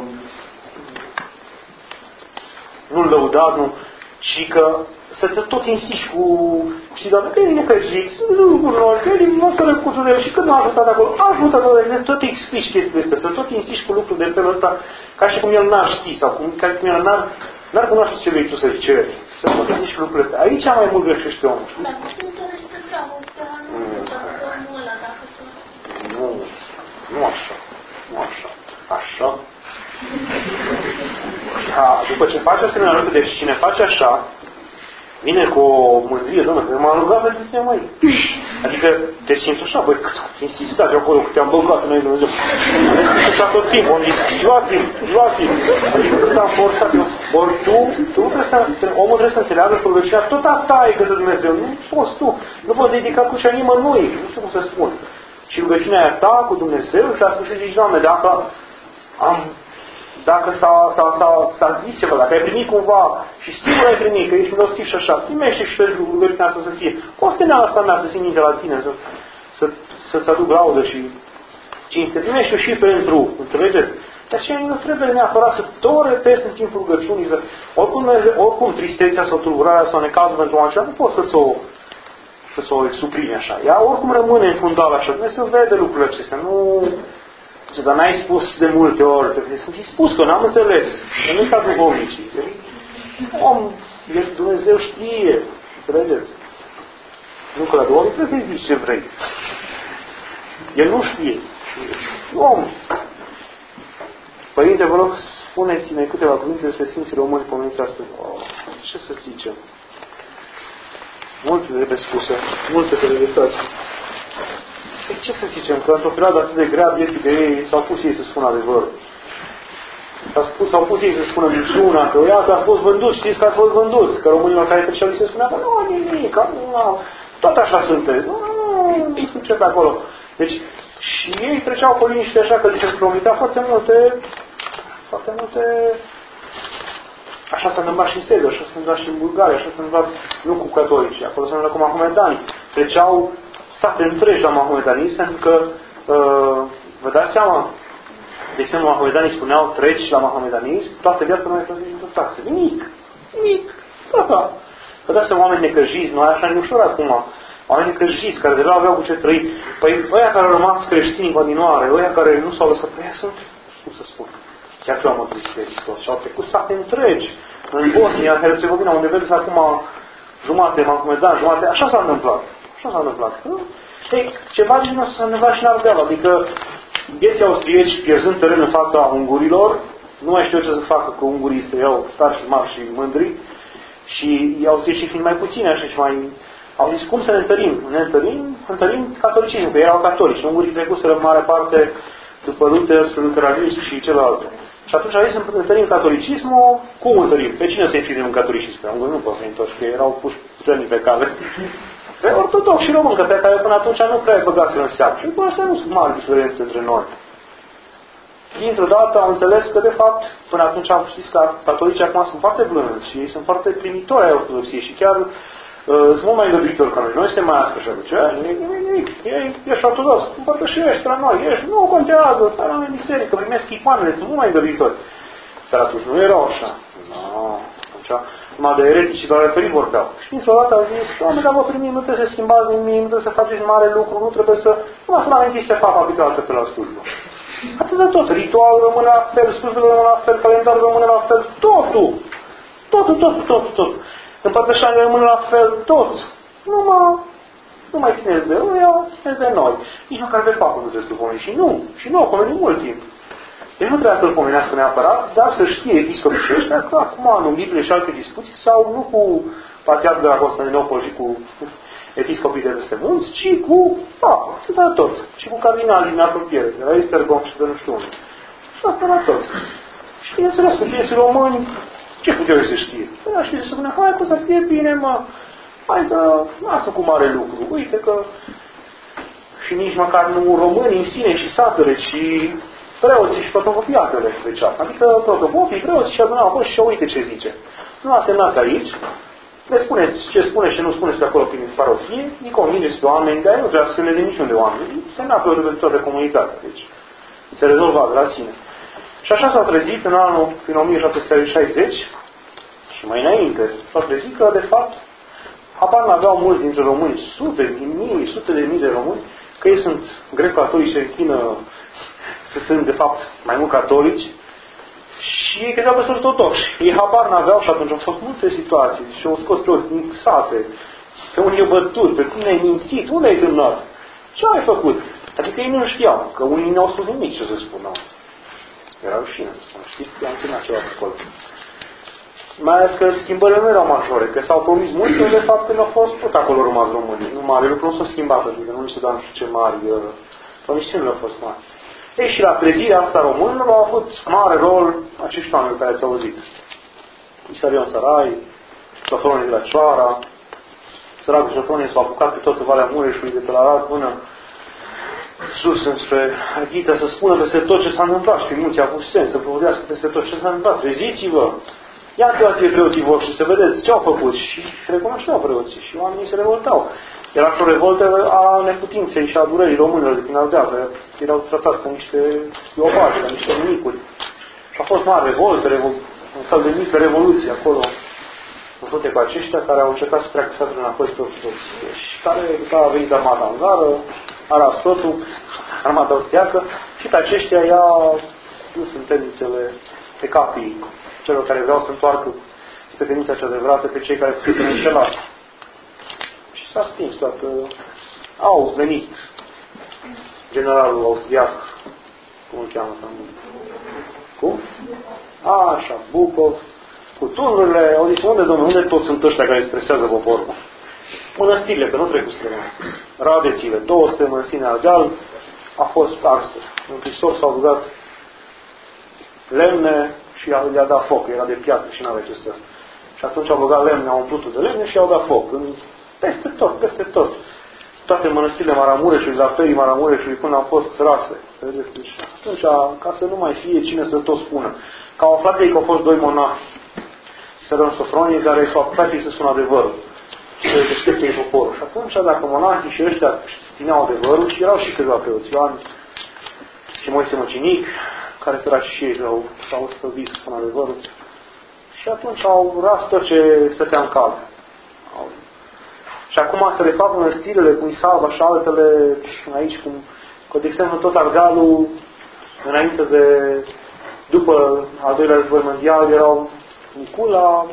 nu-l lăudați, nu, și că să te tot insiști cu, știi, Doamne, că e necăjiți, lucrurilor, că e nu să răcuțul și când nu a ajutat acolo, a ajutat acolo, tot explici chestii despre, să tot insiști cu lucruri de felul ăsta, ca și cum el n-ar ști, sau cum, ca și cum el n-ar, n-ar cunoaște ce vrei tu să-i ceri. Să tot insiști cu lucrurile astea. Aici mai mult greșește omul, știi? Dar cum dorește dragostea, nu ajută omul ăla, dacă să... Nu, nu așa, nu așa, așa. Da, după ce face asemenea lucruri, deci cine face așa, vine cu o mândrie, Doamne, că m-am rugat pentru tine, măi. Adică te simți așa, băi, cât am insistat eu acolo, cât te-am băgat în Dumnezeu. Am insistat tot timpul, am zis, luați-mi, luați-mi. Adică cât am forțat eu. Ori tu, tu trebuie să, omul trebuie să înțeleagă că rugăciunea tot a ta e către Dumnezeu. Nu poți tu, nu poți dedica cu cea nimănui, nu știu cum să spun. Și rugăciunea e ta cu Dumnezeu și la sfârșit zici, Doamne, dacă am... Dacă s-a, s-a, s-a, s-a zis ceva, dacă ai primit cumva și sigur ai primit, că ești milostiv și așa, primește și pentru rugăciunea asta să fie. Costeneala asta mea să simt minte la tine, să, să, să-ți aduc laudă și cinste. Primește și pentru, înțelegeți? De aceea nu trebuie neapărat să tot repezi în timpul rugăciunii, să, oricum, oricum tristețea sau tulburarea sau necazul pentru acela, nu poți să-ți o, să o suprimi așa. Ea oricum rămâne în fundal așa. Dumnezeu vede lucrurile acestea, nu... Dar n-ai spus de multe ori, trebuie să fi spus, că n-am înțeles. Că nu-i ca duhovnicii. Om, Dumnezeu știe. Înțelegeți? Nu că la duhovnic trebuie să-i zici ce vrei. El nu știe. Om. Părinte, vă rog, spuneți-ne câteva cuvinte despre Sfinții Români pomeniți astăzi. Oh, ce să zicem? Multe trebuie spuse. Multe felicități. Ce să zicem? Că într-o perioadă atât de grea vieții de ei s-au pus ei să spună adevărul. S-au pus, s-au pus ei să spună minciuna, că iată ați fost vânduți, știți că ați fost vânduți, că românilor care treceau li se spunea că nu, nimic, nu, tot așa sunteți, nu, nu știu ce pe acolo. Deci, și ei treceau pe liniște așa că li se promitea foarte multe, foarte multe, așa s-a întâmplat și în Serbia, așa s-a întâmplat și în Bulgaria, așa s-a întâmplat, nu cu catolici, acolo s-a întâmplat cu mahomedani, treceau state întregi la mahomedanism, pentru că, uh, vă dați seama, de exemplu, mahomedanii spuneau, treci la mahomedanism, toată viața nu ai plătit nicio taxă. Nimic, nimic, da. Vă dați seama, oameni necăjiți, nu ai așa ușor acum, oameni necăjiți, care deja aveau cu ce trăi. Păi, ăia care au rămas creștini în continuare, ăia care nu s-au lăsat pe ea, sunt, cum să spun, chiar că eu am mărturisită și au trecut state întregi, în Bosnia, în Herțegovina, unde vedeți acum jumate mahomedani, jumate, așa s-a întâmplat. Așa s-a întâmplat. Ei, ceva din asta s-a întâmplat și în Ardeal. Adică vieții austrieci, pierzând teren în fața ungurilor, nu mai știu ce să facă cu ungurii, să iau tari și mari și mândri. Și i-au zis și fiind mai puțini așa și mai... Au zis, cum să ne întărim? Ne întărim, întărim catolicismul, că erau catolici. Ungurii trecuseră în mare parte după Luther, spre luteranism și celelalte. Și atunci au zis, întărim catolicismul, cum întărim? Pe cine să infilăm în catolicism? Pe ungurii nu pot să-i întorci, că erau puși puternic pe cale. Pe ortodox și român, că pe care până atunci nu prea băgați în seamă. Și după astea nu sunt mari diferențe între noi. Dintr-o dată am înțeles că, de fapt, până atunci am știți că catolicii acum sunt foarte blânzi și ei sunt foarte primitori ai ortodoxiei și chiar uh, sunt mult mai îngăduitori ca noi. Noi suntem mai aspri și atunci. Ești ortodox, împărtășești la noi, ești, nu contează, stai la noi în biserică, primesc icoanele, sunt mult mai îngăduitori. Dar atunci nu erau așa. No, atunci, numai de eretici doar referit vorbeau. Și dintr-o dată au zis, oameni, dar vă primim, nu trebuie să schimbați nimic, nu trebuie să faceți mare lucru, nu trebuie să... Numai să la amintiți ce fac aplicat pe la slujbă. Atât de tot. Ritualul rămâne la fel, slujbele rămâne la fel, calendarul rămâne la fel, totul. Totul, totul, totul, totul. Împărtășania rămâne la fel, toți. Numai, nu mai țineți de ăia, țineți de noi. Nici măcar de papă nu trebuie să pomeni. Și nu, și nu, o pomeni mult timp. Deci nu trebuie să-l pomenească neapărat, dar să știe episcopii și ăștia că acum în Biblie și alte discuții sau nu cu patriarhul de la Constantinopol și cu episcopii de peste munți, ci cu papă, și de tot. Și cu cardinalii în apropiere, de la Esztergom și de nu știu unde. Și asta la tot. Și bineînțeles, să fie români, ce puteau să știe? Păi și să spună, hai că să fie bine, mă, hai că lasă cu mare lucru. Uite că și nici măcar nu românii în sine și satele, ci preoții și protopopiatele făceau. Adică protopopii, preoții și adunau, bă, și uite ce zice. Nu asemnați aici, le spuneți ce spuneți și nu spuneți pe acolo prin parohie, îi convingeți pe oameni, dar nu trebuie să semneze niciun de oameni. Se neapă de toată comunitatea. Deci se rezolva de la sine. Și așa s-au trezit în anul, prin o mie șapte sute șaizeci și mai înainte, s-au trezit că, de fapt, habar n-aveau mulți dintre români, sute de mii, sute de mii de români, că ei sunt greco-catolici, se închină, să sunt, de fapt, mai mult catolici, și ei credeau că sunt ortodoxi. Ei habar n-aveau și atunci au fost multe situații și au scos toți din sate, pe unii i-au bătut, pe cum ne-ai mințit, unde ai semnat? Ce ai făcut? Adică ei nu știau, că unii n-au spus nimic ce să spună. Era rușine, știți că am ținut ceva acolo. Mai ales că schimbările nu erau majore, că s-au promis mult, că de fapt când au fost tot acolo rămas românii. Nu mare lucru nu s-a schimbat, adică nu se dau nu știu ce mari, promisiunile au fost mari. Ei, și la trezirea asta românilor au avut mare rol acești oameni care ați auzit. Isarion Sarai, Sofronie de la Cioara, săracul Sofronie s-a apucat pe toată Valea Mureșului, de pe la Arad până sus înspre Arghita, să spună peste tot ce s-a întâmplat. Și mulți au avut sens să provodească peste tot ce s-a întâmplat. Treziți-vă! Ia-te-vă preoții voștri să vedeți ce au făcut. Și recunoșteau preoții și oamenii se revoltau. Era și o revoltă a neputinței și a durerii românilor de prin Ardeal, că erau tratați ca niște iobași, ca niște nimicuri. Și a fost mare revoltă, revol... un fel de mică revoluție acolo, în frunte cu aceștia care au încercat să treacă statul înapoi spre ortodoxie. Și care, după a venit armata ungară, aras totul, armata austriacă, și pe aceștia i-a dus în temnițele pe capii celor care vreau să întoarcă spre temnița cea adevărată pe cei care fusese înșelați. Și s-a stins toată. Au venit generalul austriac, cum îl cheamă? Cum? A, așa, Bucov, cu turnurile, au zis, unde, domnule, unde toți sunt ăștia care stresează poporul? Mănăstirile, că nu trec cu străini. Radețile, două sute mănăstiri Ardeal, a fost arsă. În Hristos s-au rugat lemne și le-a dat foc, era de piatră și n-avea ce să. Și atunci au băgat lemne, au umplut de lemne și i-au dat foc. În, peste tot, peste tot. Toate mănăstirile Maramureșului, la perii Maramureșului, până au fost rase. Deci, atunci, ca să nu mai fie cine să tot spună. Că au aflat ei că au fost doi monahi, Sărân Sofronie, care s-au apucat ei să spună adevărul. Și să deștepte ei poporul. Și atunci, dacă monahii și ăștia țineau adevărul, și erau și câțiva preoți, Ioan și Moise Măcinic, care săraci și ei s-au stăvit să spună adevărul. Și atunci au ras tot ce stătea în cal. Și acum se refac mănăstirile cum Salva și altele aici, cum, că, de exemplu, tot Ardealul, înainte de, după al doilea război mondial, erau Nicula,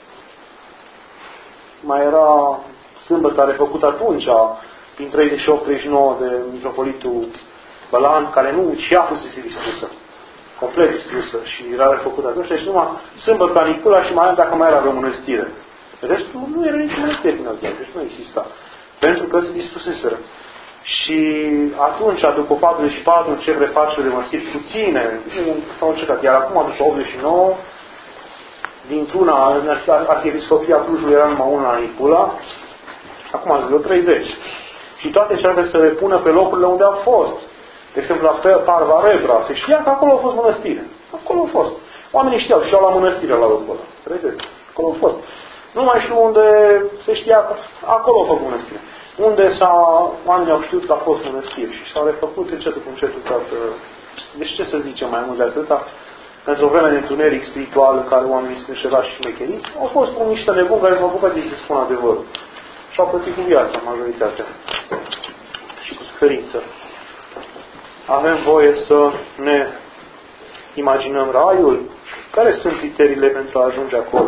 mai era sâmbătă refăcut atunci, prin treizeci și opt treizeci și nouă de mitropolitul Bălan, care nu și a fusese distrusă. complet distrusă și era refăcută atunci, deci numai sâmbătă canicula și mai dacă mai era vreo mănăstire. Deci nu era nici mănăstire din Altea, deci nu exista. Pentru că se distruseseră. Și atunci, după patruzeci și patru, ce refacere de mănăstiri puține, s-au încercat. Iar acum, după optzeci și nouă, dintr-una, în Arhiepiscopia Clujului era numai una în Ipula, acum sunt vreo treizeci. Și toate încearcă să le pună pe locurile unde au fost. De exemplu, la Parva Rebra, se știa că acolo au fost mănăstire. Acolo au fost. Oamenii știau și au la mănăstire la locul ăla. Credeți? Acolo au fost. Nu mai știu unde se știa că acolo au făcut mănăstire. Unde s-a, oamenii au știut că a fost mănăstire și s-au refăcut încetul cu încetul toată. Deci ce să zicem mai mult de atâta? Într-o vreme de întuneric spiritual în care oamenii sunt înșelați și șmecheriți, au fost un niște nebuni care s-au apucat de să spun adevărul. Și au plătit cu viața majoritatea. Și cu suferință. Avem voie să ne imaginăm raiul? Care sunt criteriile pentru a ajunge acolo?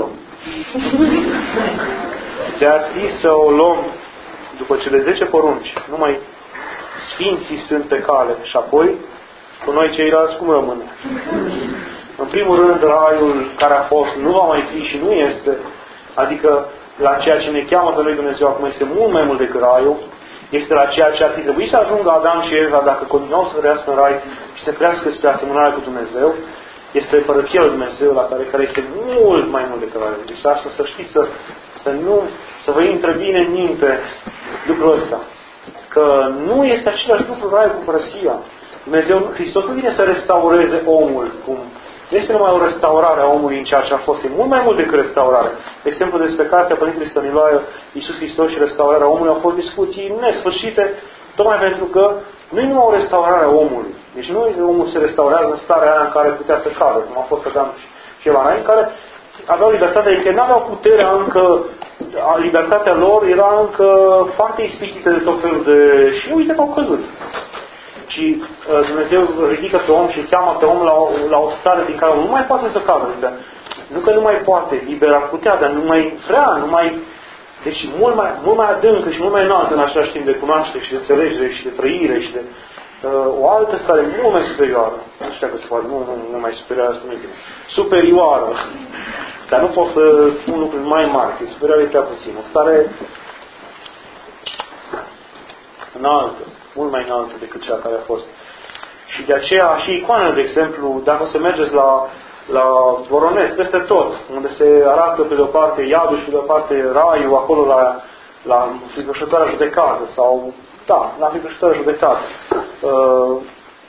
De-ar fi să o luăm după cele zece porunci, numai sfinții sunt pe cale și apoi cu noi ceilalți cum rămâne? În primul rând, raiul care a fost nu va mai fi și nu este, adică la ceea ce ne cheamă pe noi Dumnezeu acum este mult mai mult decât raiul, este la ceea ce ar fi trebuit să ajungă Adam și Eva dacă continuau să trăiască în rai și să crească spre asemănare cu Dumnezeu, este Împărăția lui Dumnezeu la care, care este mult mai mult decât raiul. Deci asta să știți, să, să nu, să vă intre bine în minte lucrul ăsta. Că nu este același lucru raiul cu Împărăția. Dumnezeu, Hristos nu vine să restaureze omul cum nu este numai o restaurare a omului în ceea ce a fost. E mult mai mult decât restaurare. De exemplu, despre cartea Părintele Stăniloae, Iisus Hristos și restaurarea omului, au fost discuții nesfârșite, tocmai pentru că nu e numai o restaurare a omului. Deci nu omul se restaurează în starea aia în care putea să cadă, cum a fost Adam și Eva înainte, în care aveau libertatea, adică nu aveau puterea încă, libertatea lor era încă foarte ispitită de tot felul de... Și uite că au căzut. Și uh, Dumnezeu ridică pe om și cheamă pe om la o, la o stare din care nu mai poate să cadă. Adică, nu că nu mai poate, liber ar putea, dar nu mai vrea, nu mai... Deci mult mai, mult mai adâncă și mult mai înaltă în același timp de cunoaștere și de înțelegere și de trăire și de uh, o altă stare mult mai superioară. Nu știu că se poate, nu, nu, nu mai superioară, spune bine. Superioară. Dar nu pot să spun lucruri mai mari, că superioară e prea puțin. O stare înaltă. Mult mai înaltă decât cea care a fost. Și de aceea și icoanele, de exemplu, dacă o să mergeți la, la Voronezh, peste tot, unde se arată pe de o parte iadul și pe de o parte raiul, acolo la, la fricoșătoarea judecată, sau, da, la fricoșătoarea judecată, uh,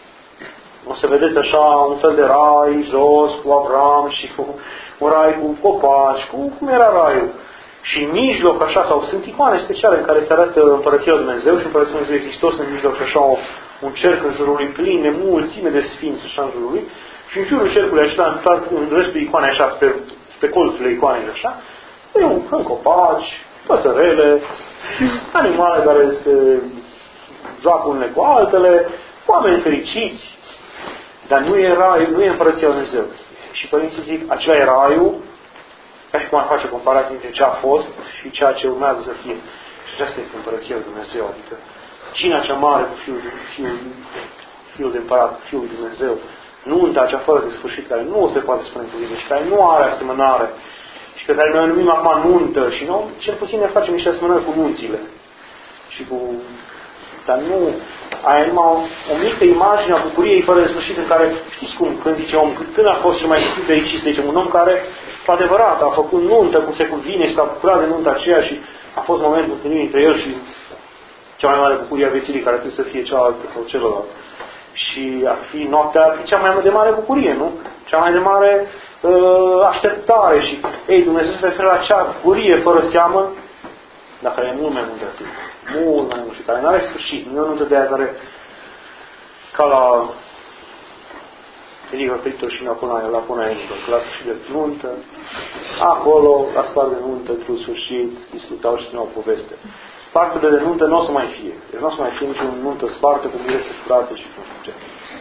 o să vedeți așa un fel de rai jos cu Avram și cu un rai cu copaci, cu cum era raiul. Și în mijloc, așa, sau sunt icoane speciale în care se arată Împărăția lui Dumnezeu și Împărăția lui Dumnezeu Hristos în mijloc și așa o, un cerc în jurul lui plin de mulțime de sfinți așa în jurul lui și în jurul cercului așa, în, tot, în restul icoanei așa, pe, pe colțurile icoanei așa, e un, un copaci, păsărele, animale care se joacă unele cu altele, oameni fericiți, dar nu e raiul, nu e Împărăția lui Dumnezeu. Și părinții zic, acela e raiul, ca și cum ar face comparație între ce a fost și ceea ce urmează să fie. Și aceasta este Împărăția lui Dumnezeu, adică cina cea mare cu Fiul, fiul, fiul de Împărat, Fiul lui Dumnezeu, nunta cea fără de sfârșit, care nu se poate spune în cuvinte și care nu are asemănare și pe care noi o numim acum nuntă și noi cel puțin ne facem niște asemănări cu nunțile. Și cu... Dar nu... Aia e numai o mică imagine a bucuriei fără de sfârșit în care, știți cum, când zice om, când a fost cel mai fericit, să zicem, un om care cu adevărat a făcut nuntă cum se cuvine și s-a bucurat de nunta aceea și a fost momentul întâlnirii între el și cea mai mare bucurie a vieții care trebuie să fie cealaltă sau celălalt. Și ar fi noaptea ar fi cea mai de mare bucurie, nu? Cea mai de mare uh, așteptare și, ei, Dumnezeu se referă la acea bucurie fără seamă, dar care e mult mai mult de atât. Mult mai mult și care nu are sfârșit. Nu e o nuntă de aia care, ca la Eliva Critor și Laponaia, Laponaia Enidor, că la sfârșit de nuntă, acolo, la spart de nuntă, într-un sfârșit, discutau și țineau o poveste. Spartele de nuntă nu o să mai fie. Deci nu o să mai fie niciun nuntă spartă cu mirese furate și nu știu ce.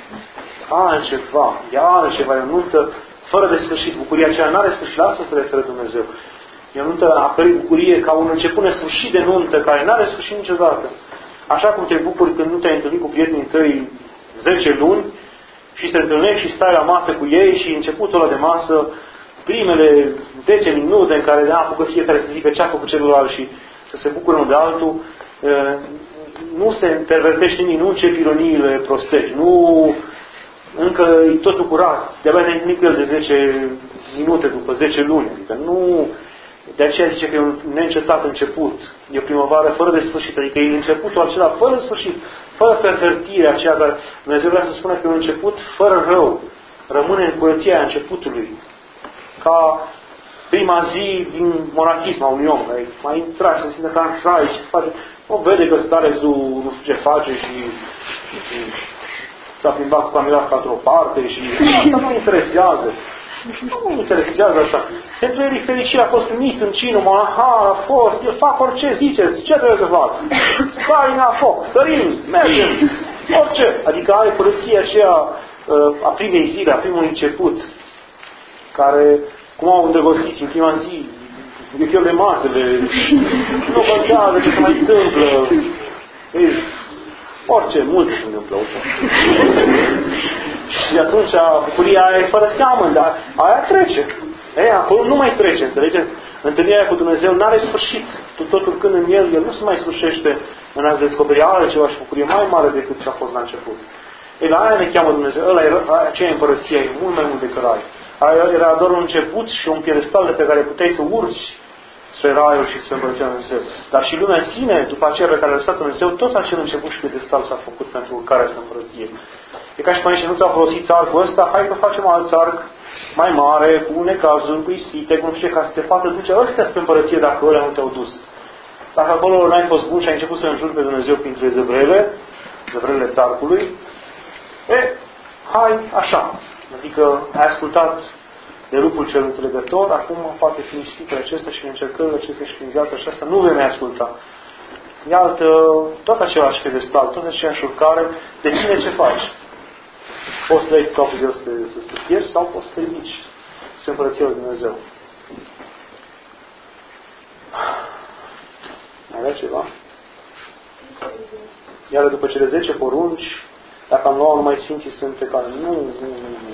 Altceva, e altceva, e o nuntă fără de sfârșit. Bucuria aceea nu are sfârșit, la asta se referă Dumnezeu. E o nuntă a cărei bucurie ca un început nesfârșit de nuntă, care nu are sfârșit niciodată. Așa cum te bucuri când nu te-ai întâlnit cu prietenii tăi zece luni și te întâlnești și stai la masă cu ei și începutul ăla de masă, primele zece minute în care ne apucă fiecare să zică ce a făcut celălalt și să se bucure unul de altul, nu se intervertește nimic, nu începi ironiile prostești, nu încă e totul curat, de-abia ne întâlnim cu el de zece minute după zece luni, adică nu, de aceea zice că e un neîncetat început, e o primăvară fără de sfârșit, adică e începutul acela fără sfârșit, fără pervertirea aceea care Dumnezeu vrea să spună că e un început fără rău, rămâne în curăția aia începutului, ca prima zi din monachism a unui om, mai intra și se simte ca în rai și face, nu vede că starețul nu știu ce face și, și s-a plimbat cu camionetă într-o parte și asta nu interesează. Nu mă interesează așa. Pentru el fericit a fost primit în cinul, monahar a fost, el fac orice ziceți, ce trebuie să fac? Stai în foc, sărim, mergem, orice. Adică are curăția aceea a primei zile, a primului început, care, cum au îndrăgostiți în prima zi, de fiole masele, nu contează ce se mai întâmplă. Ei, orice, multe se întâmplă. Și atunci bucuria aia e fără seamă, dar aia trece. Ei, acolo nu mai trece, înțelegeți? Întâlnirea cu Dumnezeu nu are sfârșit. Tot, tot urcând în El, El nu se mai sfârșește în a-ți descoperi altceva și bucurie mai mare decât ce a fost la început. Ei, la aia ne cheamă Dumnezeu. Ăla era, aceea împărăția e mult mai mult decât rai. Aia era doar un început și un piedestal de pe care puteai să urci spre raiul și spre împărăția Dumnezeu. Dar și lumea în sine, după aceea pe care a lăsat Dumnezeu, tot acel început și piedestal s-a făcut pentru urcarea spre împărăție. E ca și până și nu ți-au folosit țarcul ăsta, hai că facem alt țarc mai mare, cu necazuri, cu ispite, cu nu știu ce, ca să te facă duce ăstea spre împărăție dacă ălea nu te-au dus. Dacă acolo n-ai fost bun și ai început să înjuri pe Dumnezeu printre zăvrele, zăvrele țarcului, e, hai așa. Adică ai ascultat de lupul cel înțelegător, acum poate fi ispitele acestea și încercările acestea și prin viața și asta nu vei mai asculta. Iată, tot același pedestal, tot aceeași urcare, de tine ce faci? Poți să trăi cu capul jos să, să te pierzi sau poți să te ridici să împărăția lui Dumnezeu. Mai avea ceva? Iar după cele zece porunci, dacă am luat numai Sfinții sunt pe care nu, nu, nu, nu.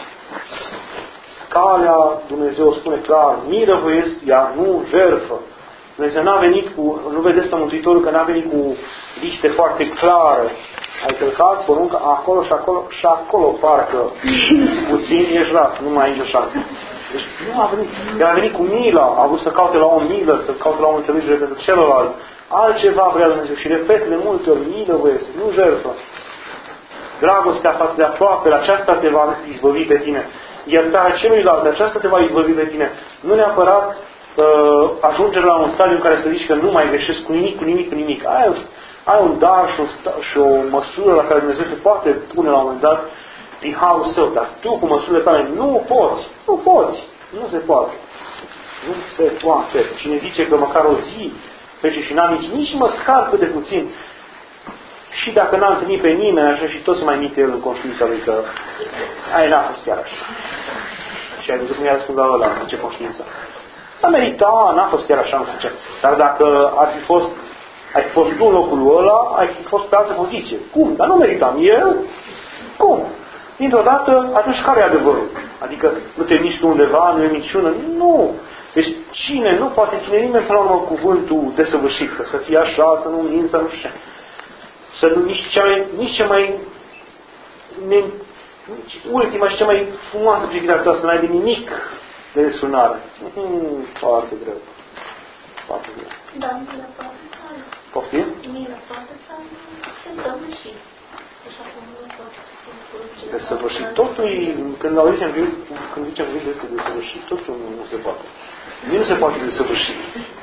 Calea, Dumnezeu spune clar, miră voiesc, iar nu jertfă. Dumnezeu n-a venit cu, nu vedeți pe Mântuitorul că n-a venit cu liste foarte clare. Ai călcat porunca acolo și acolo și acolo parcă puțin ești rat, nu mai ai nicio șansă. Deci nu a venit. El a venit cu mila, a vrut să caute la o milă, să caute la o înțelegere pentru celălalt. Altceva vrea Dumnezeu și repet de multe ori, milă voiesc, nu jertfă. Dragostea față de aproape, aceasta te va izbăvi pe tine. Iertarea celuilalt, aceasta te va izbăvi pe tine. Nu neapărat uh, ajunge la un stadiu în care să zici că nu mai greșesc cu nimic, cu nimic, cu nimic. Ai, ai un dar și, un sta- și o măsură la care Dumnezeu te poate pune la un moment dat din harul său. Dar tu cu măsurile tale nu poți. Nu poți. Nu se poate. Nu se poate. Cine zice că măcar o zi trece și n-am nici, nici măcar cât de puțin. Și dacă n-a întâlnit pe nimeni așa și tot se mai minte el în conștiința lui că aia n-a fost chiar așa. Și ai văzut cum i-a răspuns la ăla, ce conștiință. A merita, n-a fost chiar așa, nu știu ce. Dar dacă ar fi fost, ai fi fost tu în locul ăla, ai fi fost pe altă poziție. Cum? Dar nu meritam. Eu? Cum? Dintr-o dată, atunci care e adevărul? Adică nu te miști tu undeva, nu e minciună? Nu! Deci cine nu poate ține nimeni până la urmă cuvântul desăvârșit, că să fie așa, să nu minți, să nu știu ce. Să nu, nici cea mai, nici cea mai ne, nici ultima și cea mai frumoasă privire ta să n-ai de nimic de sunare. Mm, foarte greu. Foarte greu. Da, mila poate să Poftim? Mila poate să se săvârșit. Așa cum nu poate să desăvârșit. Totul e, când auzim când zicem că este desăvârșit, totul nu, nu se poate. Nici nu se poate desăvârși.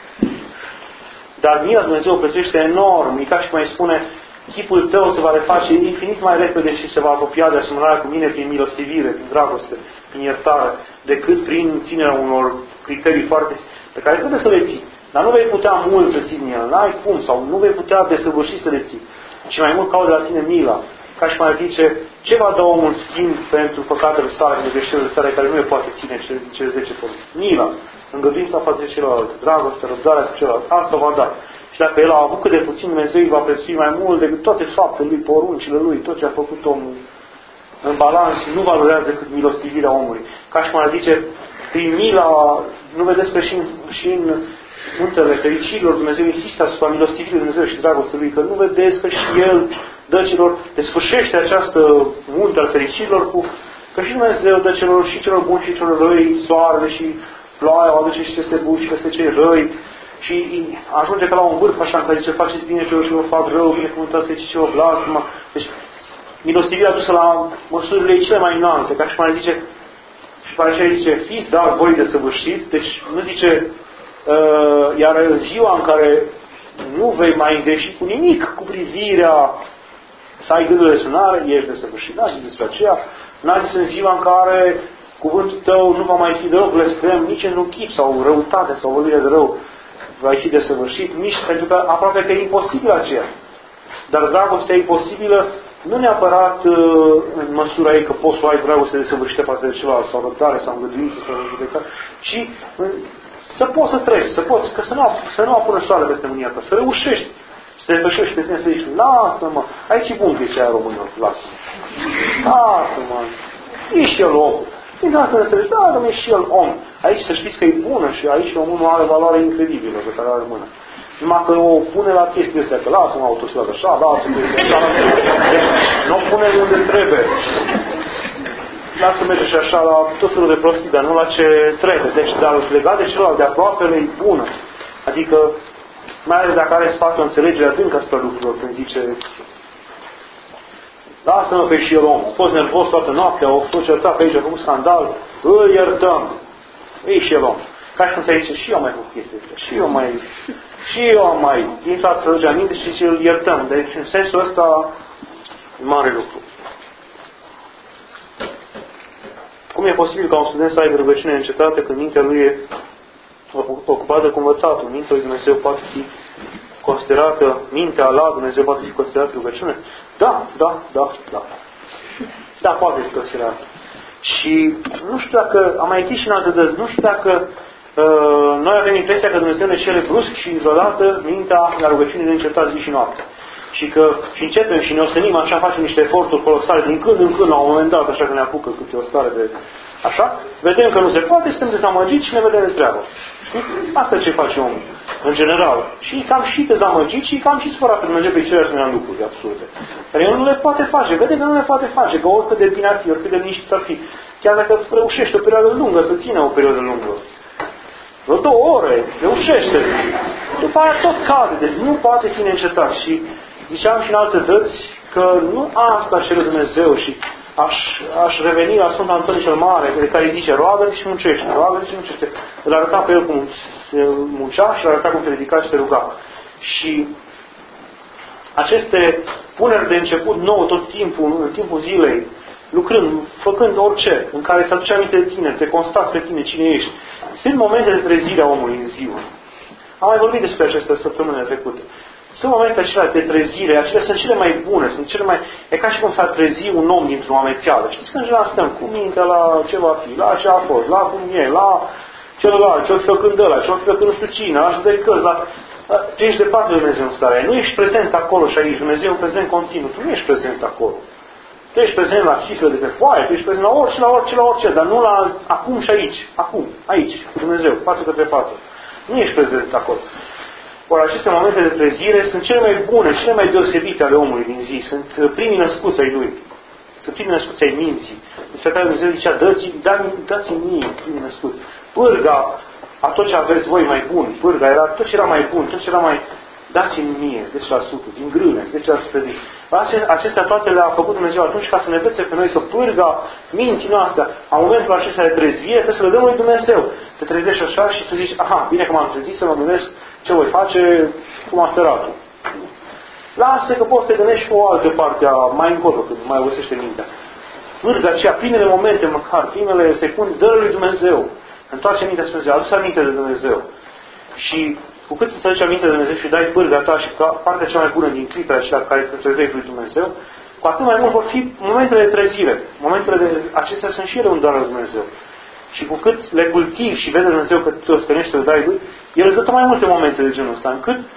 Dar mila Dumnezeu prețuiește enorm. E ca și cum îi spune, chipul tău se va reface infinit mai repede și se va apropia de asemănarea cu mine prin milostivire, prin dragoste, prin iertare, decât prin ținerea unor criterii foarte pe care trebuie să le ții. Dar nu vei putea mult să ții din el, n-ai cum, sau nu vei putea desăvârși să le ții. Și mai mult caută de la tine mila. Ca și mai zice, ce va da omul schimb pentru păcatele sale, de greșelile sale, care nu le poate ține cele, cele zece porunci? Mila, îngăduința față de celălalt, dragoste, răbdarea cu celălalt, asta va da. Și dacă el a avut cât de puțin, Dumnezeu îi va prețui mai mult decât toate faptele lui, poruncile lui, tot ce a făcut omul în balans nu valorează cât milostivirea omului. Ca și cum ar zice, prin mila, nu vedeți că și în, și în muntele fericirilor Dumnezeu insistă asupra milostivirii Dumnezeu și dragostea Lui, că nu vedeți că și El dă celor, desfășește această munte al fericirilor cu, că și Dumnezeu dă celor și celor buni și celor răi, soarele și ploaia, o aduce și peste buni și peste cei răi. Și ajunge ca la un vârf așa în care zice, faceți bine celor ce vă fac rău, binecuvântați pe cei ce vă blasfemă. Deci, milostivirea dusă la măsurile cele mai înalte, ca și mai zice, și pe aceea zice, fiți, dar voi desăvârșiți, deci nu zice, uh, iar în ziua în care nu vei mai greși cu nimic cu privirea să ai gândul de sunare, ești desăvârșit. N-a zis despre aceea, n-a zis în ziua în care cuvântul tău nu va mai fi de rău blestem, nici în chip sau răutate sau vorbire de rău va fi desăvârșit, nici pentru că aproape că e imposibil aceea. Dar dragostea e posibilă nu neapărat uh, în măsura ei că poți să ai dragoste desăvârșită față de celălalt, sau răbdare, sau îngăduință, sau judecare, ci uh, să poți să treci, să poți, că să nu, să nu apună soare peste mânia ta, să reușești, să te depășești pe tine, să zici, lasă-mă, aici e bun chestia românilor, lasă-mă, lasă-mă, e și el om. Din asta ne înțelegi, da, dom'le, e și el om. Aici să știți că e bună și aici omul are valoare incredibilă pe care are în mână. Numai că o pune la chestii astea, că lasă-mă autostradă așa, lasă-mă așa, deci nu o pune unde trebuie. Lasă merge și așa la tot felul de prostii, dar nu la ce trebuie. Deci, dar legat de celălalt de aproapele e bună. Adică, mai ales dacă are spate o înțelegere adâncă asupra lucrurilor, când zice, lasă-mă pe și el om, a fost nervos toată noaptea, a fost certat pe aici, a făcut scandal, îl iertăm. E și el om. Ca și cum se zice, și eu am mai făcut chestia asta, și eu mai, și eu am mai, intrat să duce aminte și zice, îl iertăm. Deci, în sensul ăsta, mare lucru. Cum e posibil ca un student să aibă rugăciune încetată când mintea lui e ocupată cu învățatul? Mintea lui Dumnezeu poate fi considerată, mintea la Dumnezeu poate fi considerată rugăciune? Da, da, da, da. Da, poate fi considerată. Și nu știu dacă, am mai zis și în alte dăți, nu știu dacă uh, noi avem impresia că Dumnezeu ne cere brusc și deodată mintea la rugăciune ne înceta zi și noapte. Și că și începem și ne osănim, așa facem niște eforturi colosale din când în când, la un moment dat, așa că ne apucă câte o stare de... Așa, vedem că nu se poate, suntem dezamăgiți și ne vedem de treabă. Asta ce face omul, în general. Și e cam și dezamăgit și e cam și supărat pe Dumnezeu pe cele asemenea lucruri absurde. Dar el nu le poate face, vede că nu le poate face, că oricât de bine ar fi, oricât de liniștit ar fi. Chiar dacă reușește o perioadă lungă, să țină o perioadă lungă. Vreo două ore, reușește. După aia tot cade, deci nu poate fi neîncetat. Și ziceam și în alte dăți că nu asta cere Dumnezeu și aș, aș reveni la Sfântul Antonie cel Mare, de care îi zice, roagă-te și muncește, roagă-te și muncește. Îl arăta pe el cum se muncea și îl arăta cum se ridica și se ruga. Și aceste puneri de început nou tot timpul, în timpul zilei, lucrând, făcând orice, în care îți aduce aminte de tine, te constați pe tine, cine ești. Sunt momente de trezire a omului în ziua. Am mai vorbit despre aceste săptămâni trecute. Sunt momente acelea de trezire, acelea sunt cele mai bune, sunt cele mai... E ca și cum s-ar trezi un om dintr-o amețeală. Știți că în general stăm cu mintea la ce va fi, la ce a fost, la cum e, la celălalt, ce-o fi făcând ăla, ce-o fi făcând nu știu cine, la judecăți, la... Tu ești departe de Dumnezeu în starea aia. Nu ești prezent acolo și aici. Dumnezeu e un prezent continuu. Tu nu ești prezent acolo. Tu ești prezent la cifrele de pe foaie, tu ești prezent la orice, la orice, la orice, dar nu la acum și aici. Acum, aici, cu Dumnezeu, față către față. Nu ești prezent acolo. Ori aceste momente de trezire sunt cele mai bune, cele mai deosebite ale omului din zi. Sunt primii născuți ai lui. Sunt primii născuți ai minții. Despre care Dumnezeu zicea, dați-mi mie primii născuți. Pârga a tot ce aveți voi mai bun. Pârga era tot ce era mai bun, tot ce era mai... Dați-mi mie zece la sută din grâne, zece la sută din... Acestea toate le-a făcut Dumnezeu atunci ca să ne învețe pe noi să pârga minții noastre. La momentul acesta de trezire, trebuie să le dăm lui Dumnezeu. Te trezești așa și tu zici, aha, bine că m-am trezit să mă gândesc ce voi face cu masteratul. Lasă că poți să te gândești cu o altă parte, mai încolo, când mai obosește mintea. Pârga aceea, primele momente măcar, primele secunde, dă lui Dumnezeu. Întoarce mintea spre Dumnezeu, adu-ți aminte de Dumnezeu. Și cu cât îți aduci aminte de Dumnezeu și dai pârga ta și partea cea mai bună din clipele acelea care te trezești lui Dumnezeu, cu atât mai mult vor fi momentele de trezire. Momentele de... Acestea sunt și ele un dar al Dumnezeu. Și cu cât le cultivi și vede Dumnezeu că tu o stănești să le dai lui, El îți dă tot mai multe momente de genul ăsta, încât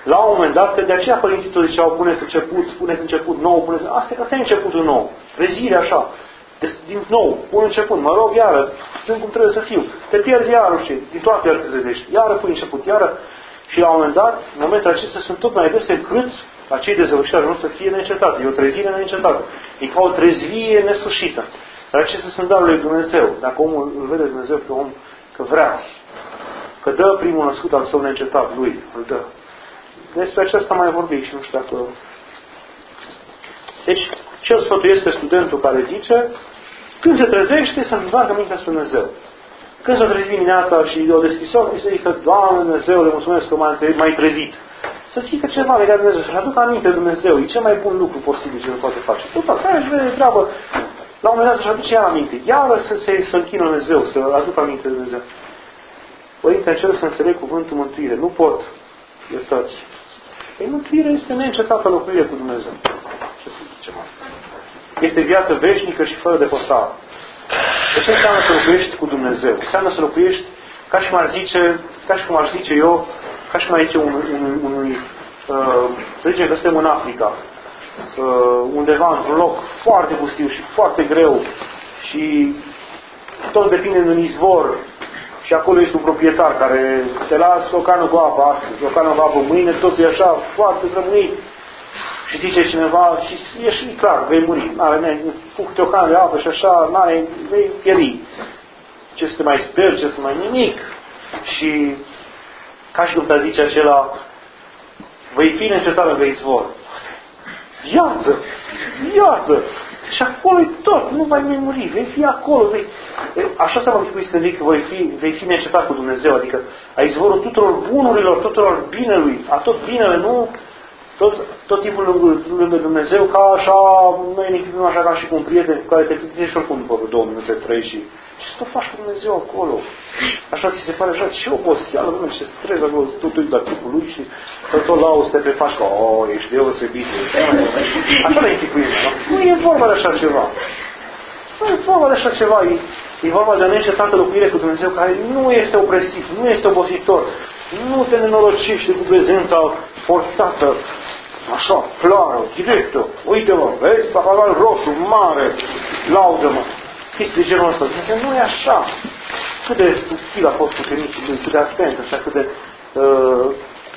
La un moment dat, că de aceea părinții tot ziceau, puneți început, puneți început nou, puneți... Asta, asta e începutul nou. Trezirea așa. De, din nou, pun început, mă rog, iară, sunt cum trebuie să fiu. Te pierzi iară, știi, din toate iară te trezești. Iară pui început, iară. Și la un moment dat, în momentul acesta sunt tot mai dese cât acei dezăvârșiți ajung să fie neîncetată. E o trezire neîncetată. E ca o trezvie nesfârșită. Dar acestea sunt darurile lui Dumnezeu. Dacă omul îl vede Dumnezeu pe om că vrea, că dă primul născut al său neîncetat lui, îl dă. Despre aceasta mai vorbim și nu știu dacă... Deci, ce îl sfătuiesc pe studentul care zice, când se trezește, să întoarcă mintea spre Dumnezeu. Când s-o trezi dimineața și o deschis ochii, să zică, Doamne Dumnezeu, le mulțumesc că m-ai trezit. Să zică ceva legat de Dumnezeu, să-și aducă aminte de Dumnezeu. E cel mai bun lucru posibil ce el poate face. După care își vede treabă, la un moment dat să-și aduce iar aminte. Iară să se să închină Dumnezeu, să aducă aminte de Dumnezeu. Părinte, încerc să înțeleg cuvântul mântuire. Nu pot. Iertați. Ei, mântuire este neîncetată locuire cu Dumnezeu. Ce să zicem? Este viață veșnică și fără de păsare. De ce înseamnă să locuiești cu Dumnezeu? Înseamnă să locuiești ca și cum ar zice, ca și cum ar zice eu, ca și cum ar zice unui, unui, unui uh, să zicem că suntem în Africa, uh, undeva într-un loc foarte pustiu și foarte greu și tot depinde în izvor și acolo este un proprietar care te lasă o cană cu apă astăzi, o cană cu apă mâine, totul e așa foarte rămânit. Și zice cineva, și e și clar, vei muri. N-are, puc-te o cană de apă și așa, n-are, vei pieri. Ce să te mai sper, ce să mai nimic. Și ca și cum te zice acela, vei fi neîncetat în izvor. Viață! Viață! Și acolo e tot, nu mai mai muri, vei fi acolo. Vei... Așa s-a mântuit când zic că vei fi, vei fi neîncetat cu Dumnezeu, adică a izvorul tuturor bunurilor, tuturor binelui, a tot binele, nu... Tot, tot timpul lângă, lângă Dumnezeu, ca așa, noi ne chipim așa ca și cu un prieten cu care te plictisești oricum după două minute, trei și... Ce să faci cu Dumnezeu acolo? Așa ți se pare așa, ce oboseală, mă, ce stres acolo, totul e la trupul lui și să tot lauzi, te prefaci că, o, ești deosebit. Așa le închipuim, nu? Nu e vorba de așa ceva. Nu e vorba de așa ceva, e, e vorba de neîncetată locuire cu Dumnezeu care nu este opresiv, nu este obositor. Nu te nenorocește cu prezența forțată, așa, clară, directă. Uite-mă, vezi, papagal roșu, mare, laudă-mă. Chestii de genul ăsta. Dumnezeu nu e așa. Cât de subtil a fost cu temicii lui, cât de atent, așa, cât de... Uh,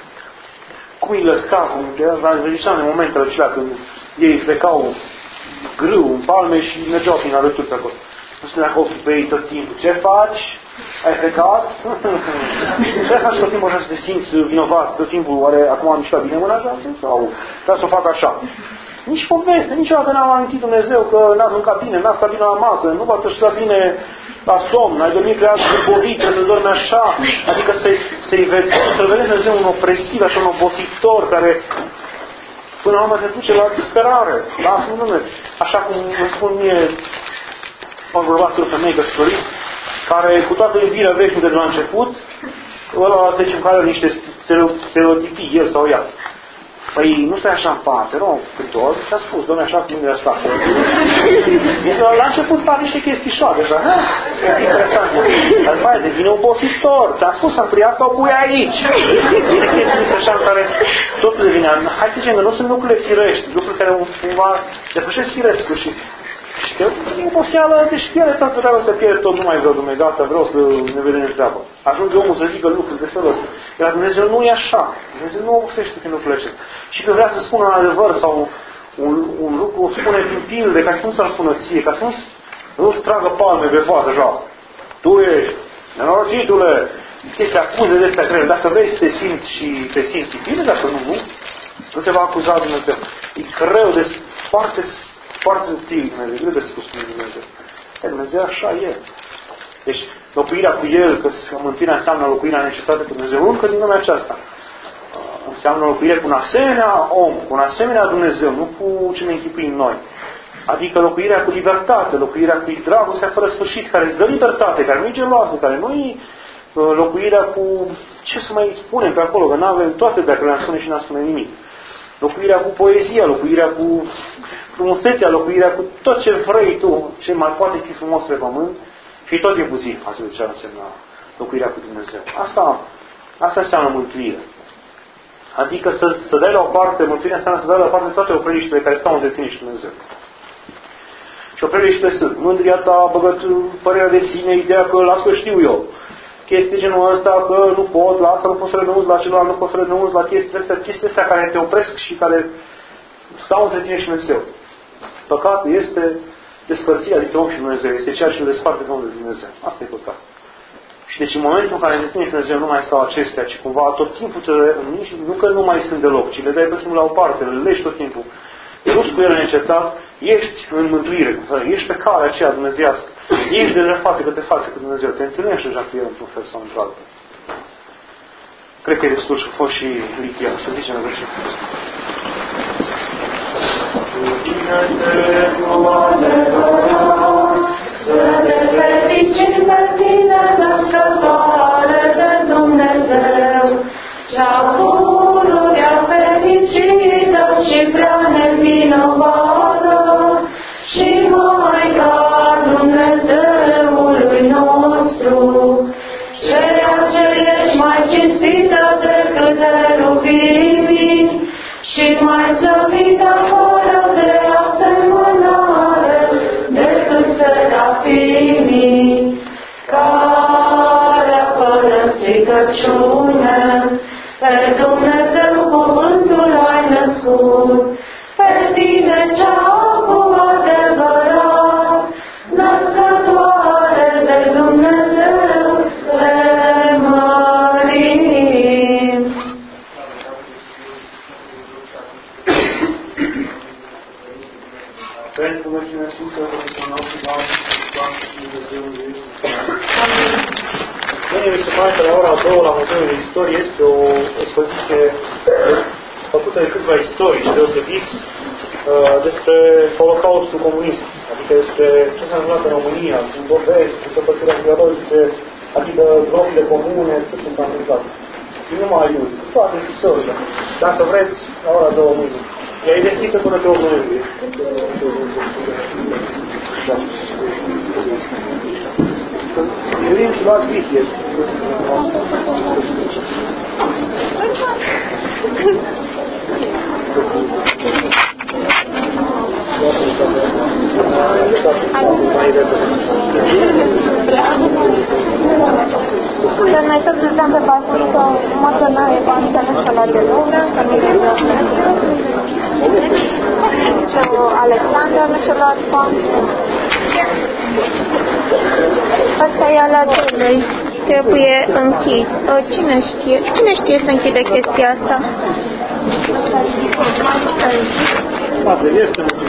cum îi lăsca, cum de zicea în momentele acelea când ei plecau grâu în palme și mergeau prin alături pe acolo. Nu se dacă ochii pe ei tot timpul. Ce faci? Ai plecat? Ce faci tot timpul așa să te simți vinovat? Tot timpul, oare acum am mișcat bine mâna așa? Sau trebuie să o fac așa? Nici poveste, niciodată n-am amintit Dumnezeu că n-ați mâncat bine, n-ați stat bine la masă, nu v-ați așteptat bine la somn, ai dormit prea zăbovit, trebuie să dormi așa, adică să-i, să-i vezi, să-l vedeți Dumnezeu un opresiv, așa un obositor, care până la urmă se duce la disperare, la asumână. Așa cum îmi spun mie, am vorbat cu o femeie căsătorit, care cu toată iubirea veșnică de la început, ăla să zicem că are niște stereotipii, el sau ea. Păi nu stai așa în pat, te rog, câteori, ți-a spus, Doamne, așa cum mâinile asta. La început fac niște chestișoare, așa, e interesant. Dar după aia devine obositor, ți-am spus să pui asta, o pui aici. Vine chestii așa în care totul devine, hai să zicem că nu sunt lucrurile firești, lucruri care cumva depășesc firescul și și că e oboseală, deci pierde toată treaba să pierde tot, nu mai vreau Dumnezeu, gata, vreau să ne vedem de treabă. Ajunge omul să zică lucruri de felul ăsta. Iar Dumnezeu nu e așa. Dumnezeu nu obosește prin lucrurile acestea. Și că vrea să spună în adevăr sau un, un lucru, o spune prin pilde, ca să nu ți-ar spună ție, ca să nu, nu-ți tragă palme pe față, așa. Tu ești, nenorocitule, chestii acuze de astea grele. Dacă vrei să te simți și te simți bine, dacă nu, nu, nu te va acuza Dumnezeu. E greu de foarte foarte subtil Dumnezeu, greu de spus cu Dumnezeu. E, Dumnezeu așa e. Deci, locuirea cu El, că mântuirea înseamnă locuirea necesară cu Dumnezeu, încă din lumea aceasta. Înseamnă locuire cu un asemenea om, cu un asemenea Dumnezeu, nu cu ce ne închipuim noi. Adică locuirea cu libertate, locuirea cu dragostea fără sfârșit, care îți dă libertate, care nu e geloasă, care nu e locuirea cu, ce să mai spunem pe acolo, că nu avem toate dacă le-am spune și n-am spune nimic. Locuirea cu poezia, locuirea cu frumusețea, locuirea cu tot ce vrei tu, ce mai poate fi frumos pe pământ, și tot e puțin, asta de ce însemna locuirea cu Dumnezeu. Asta, asta înseamnă mântuire. Adică să, să dai la o parte, mântuirea înseamnă să dai la o parte toate opreliștile care stau între tine și Dumnezeu. Și opreliștile sunt mândria ta, băgătul, părerea de sine, ideea că las că știu eu. Chestii genul ăsta, că nu pot, la asta nu pot să renunț, la celălalt nu pot să renunț, la chestiile astea, chestiile astea care te opresc și care stau între tine și Dumnezeu. Păcatul este despărțirea dintre om și Dumnezeu. Este ceea ce îl desparte de om de Dumnezeu. Asta e păcat. Și deci în momentul în care ne tine și Dumnezeu nu mai stau acestea, ci cumva tot timpul te, nici, nu că nu mai sunt deloc, ci le dai pe la o parte, le legi tot timpul. Te rupi cu ele neîncetat, ești în mântuire, ești pe calea aceea dumnezeiască, ești de față către față cu Dumnezeu, te întâlnești deja cu El într-un fel sau într-altul. Cred că e destul și a fost și Lichia, să zicem în versetul ăsta. Să ne fericim pe tine, născătoare de Dumnezeu, cea pururea fericită și prea nevinovată, și Maica Dumnezeului nostru, ceea ce ești mai cinstită decât cheruvimii și mai slăvită fără de asemănare decât serafimii, care a părăsit căciune, pe Dumnezeu cuvântul ai născut, pe tine cea cu adevărat, născătoare de Dumnezeu, le mărim. Pentru rugăciunea Sfântă, Domnul și Doamne, Doamne și Dumnezeu de ești. Mâine mi se pare că la ora a doua la Muzeul de Istorie este o expoziție făcută de câțiva istorici deosebiți uh, despre Holocaustul comunist, adică despre ce s-a întâmplat în România, cu dovezi, cu săpățirea biologice, adică gropile comune, tot ce s-a întâmplat. Și nu mai ajung, toate istorice. Dacă vreți, la ora două mâine. Ea e deschisă până pe opt noiembrie. Iurim și luați Biblie. Dar noi tot ziceam pe parcurs că emoționare cu înțelesul la de lumea, că nu e de și Alexandra nu și-a luat fond. Asta e ala celui. Trebuie închis. Cine știe? Cine știe să închide chestia asta? Poate, este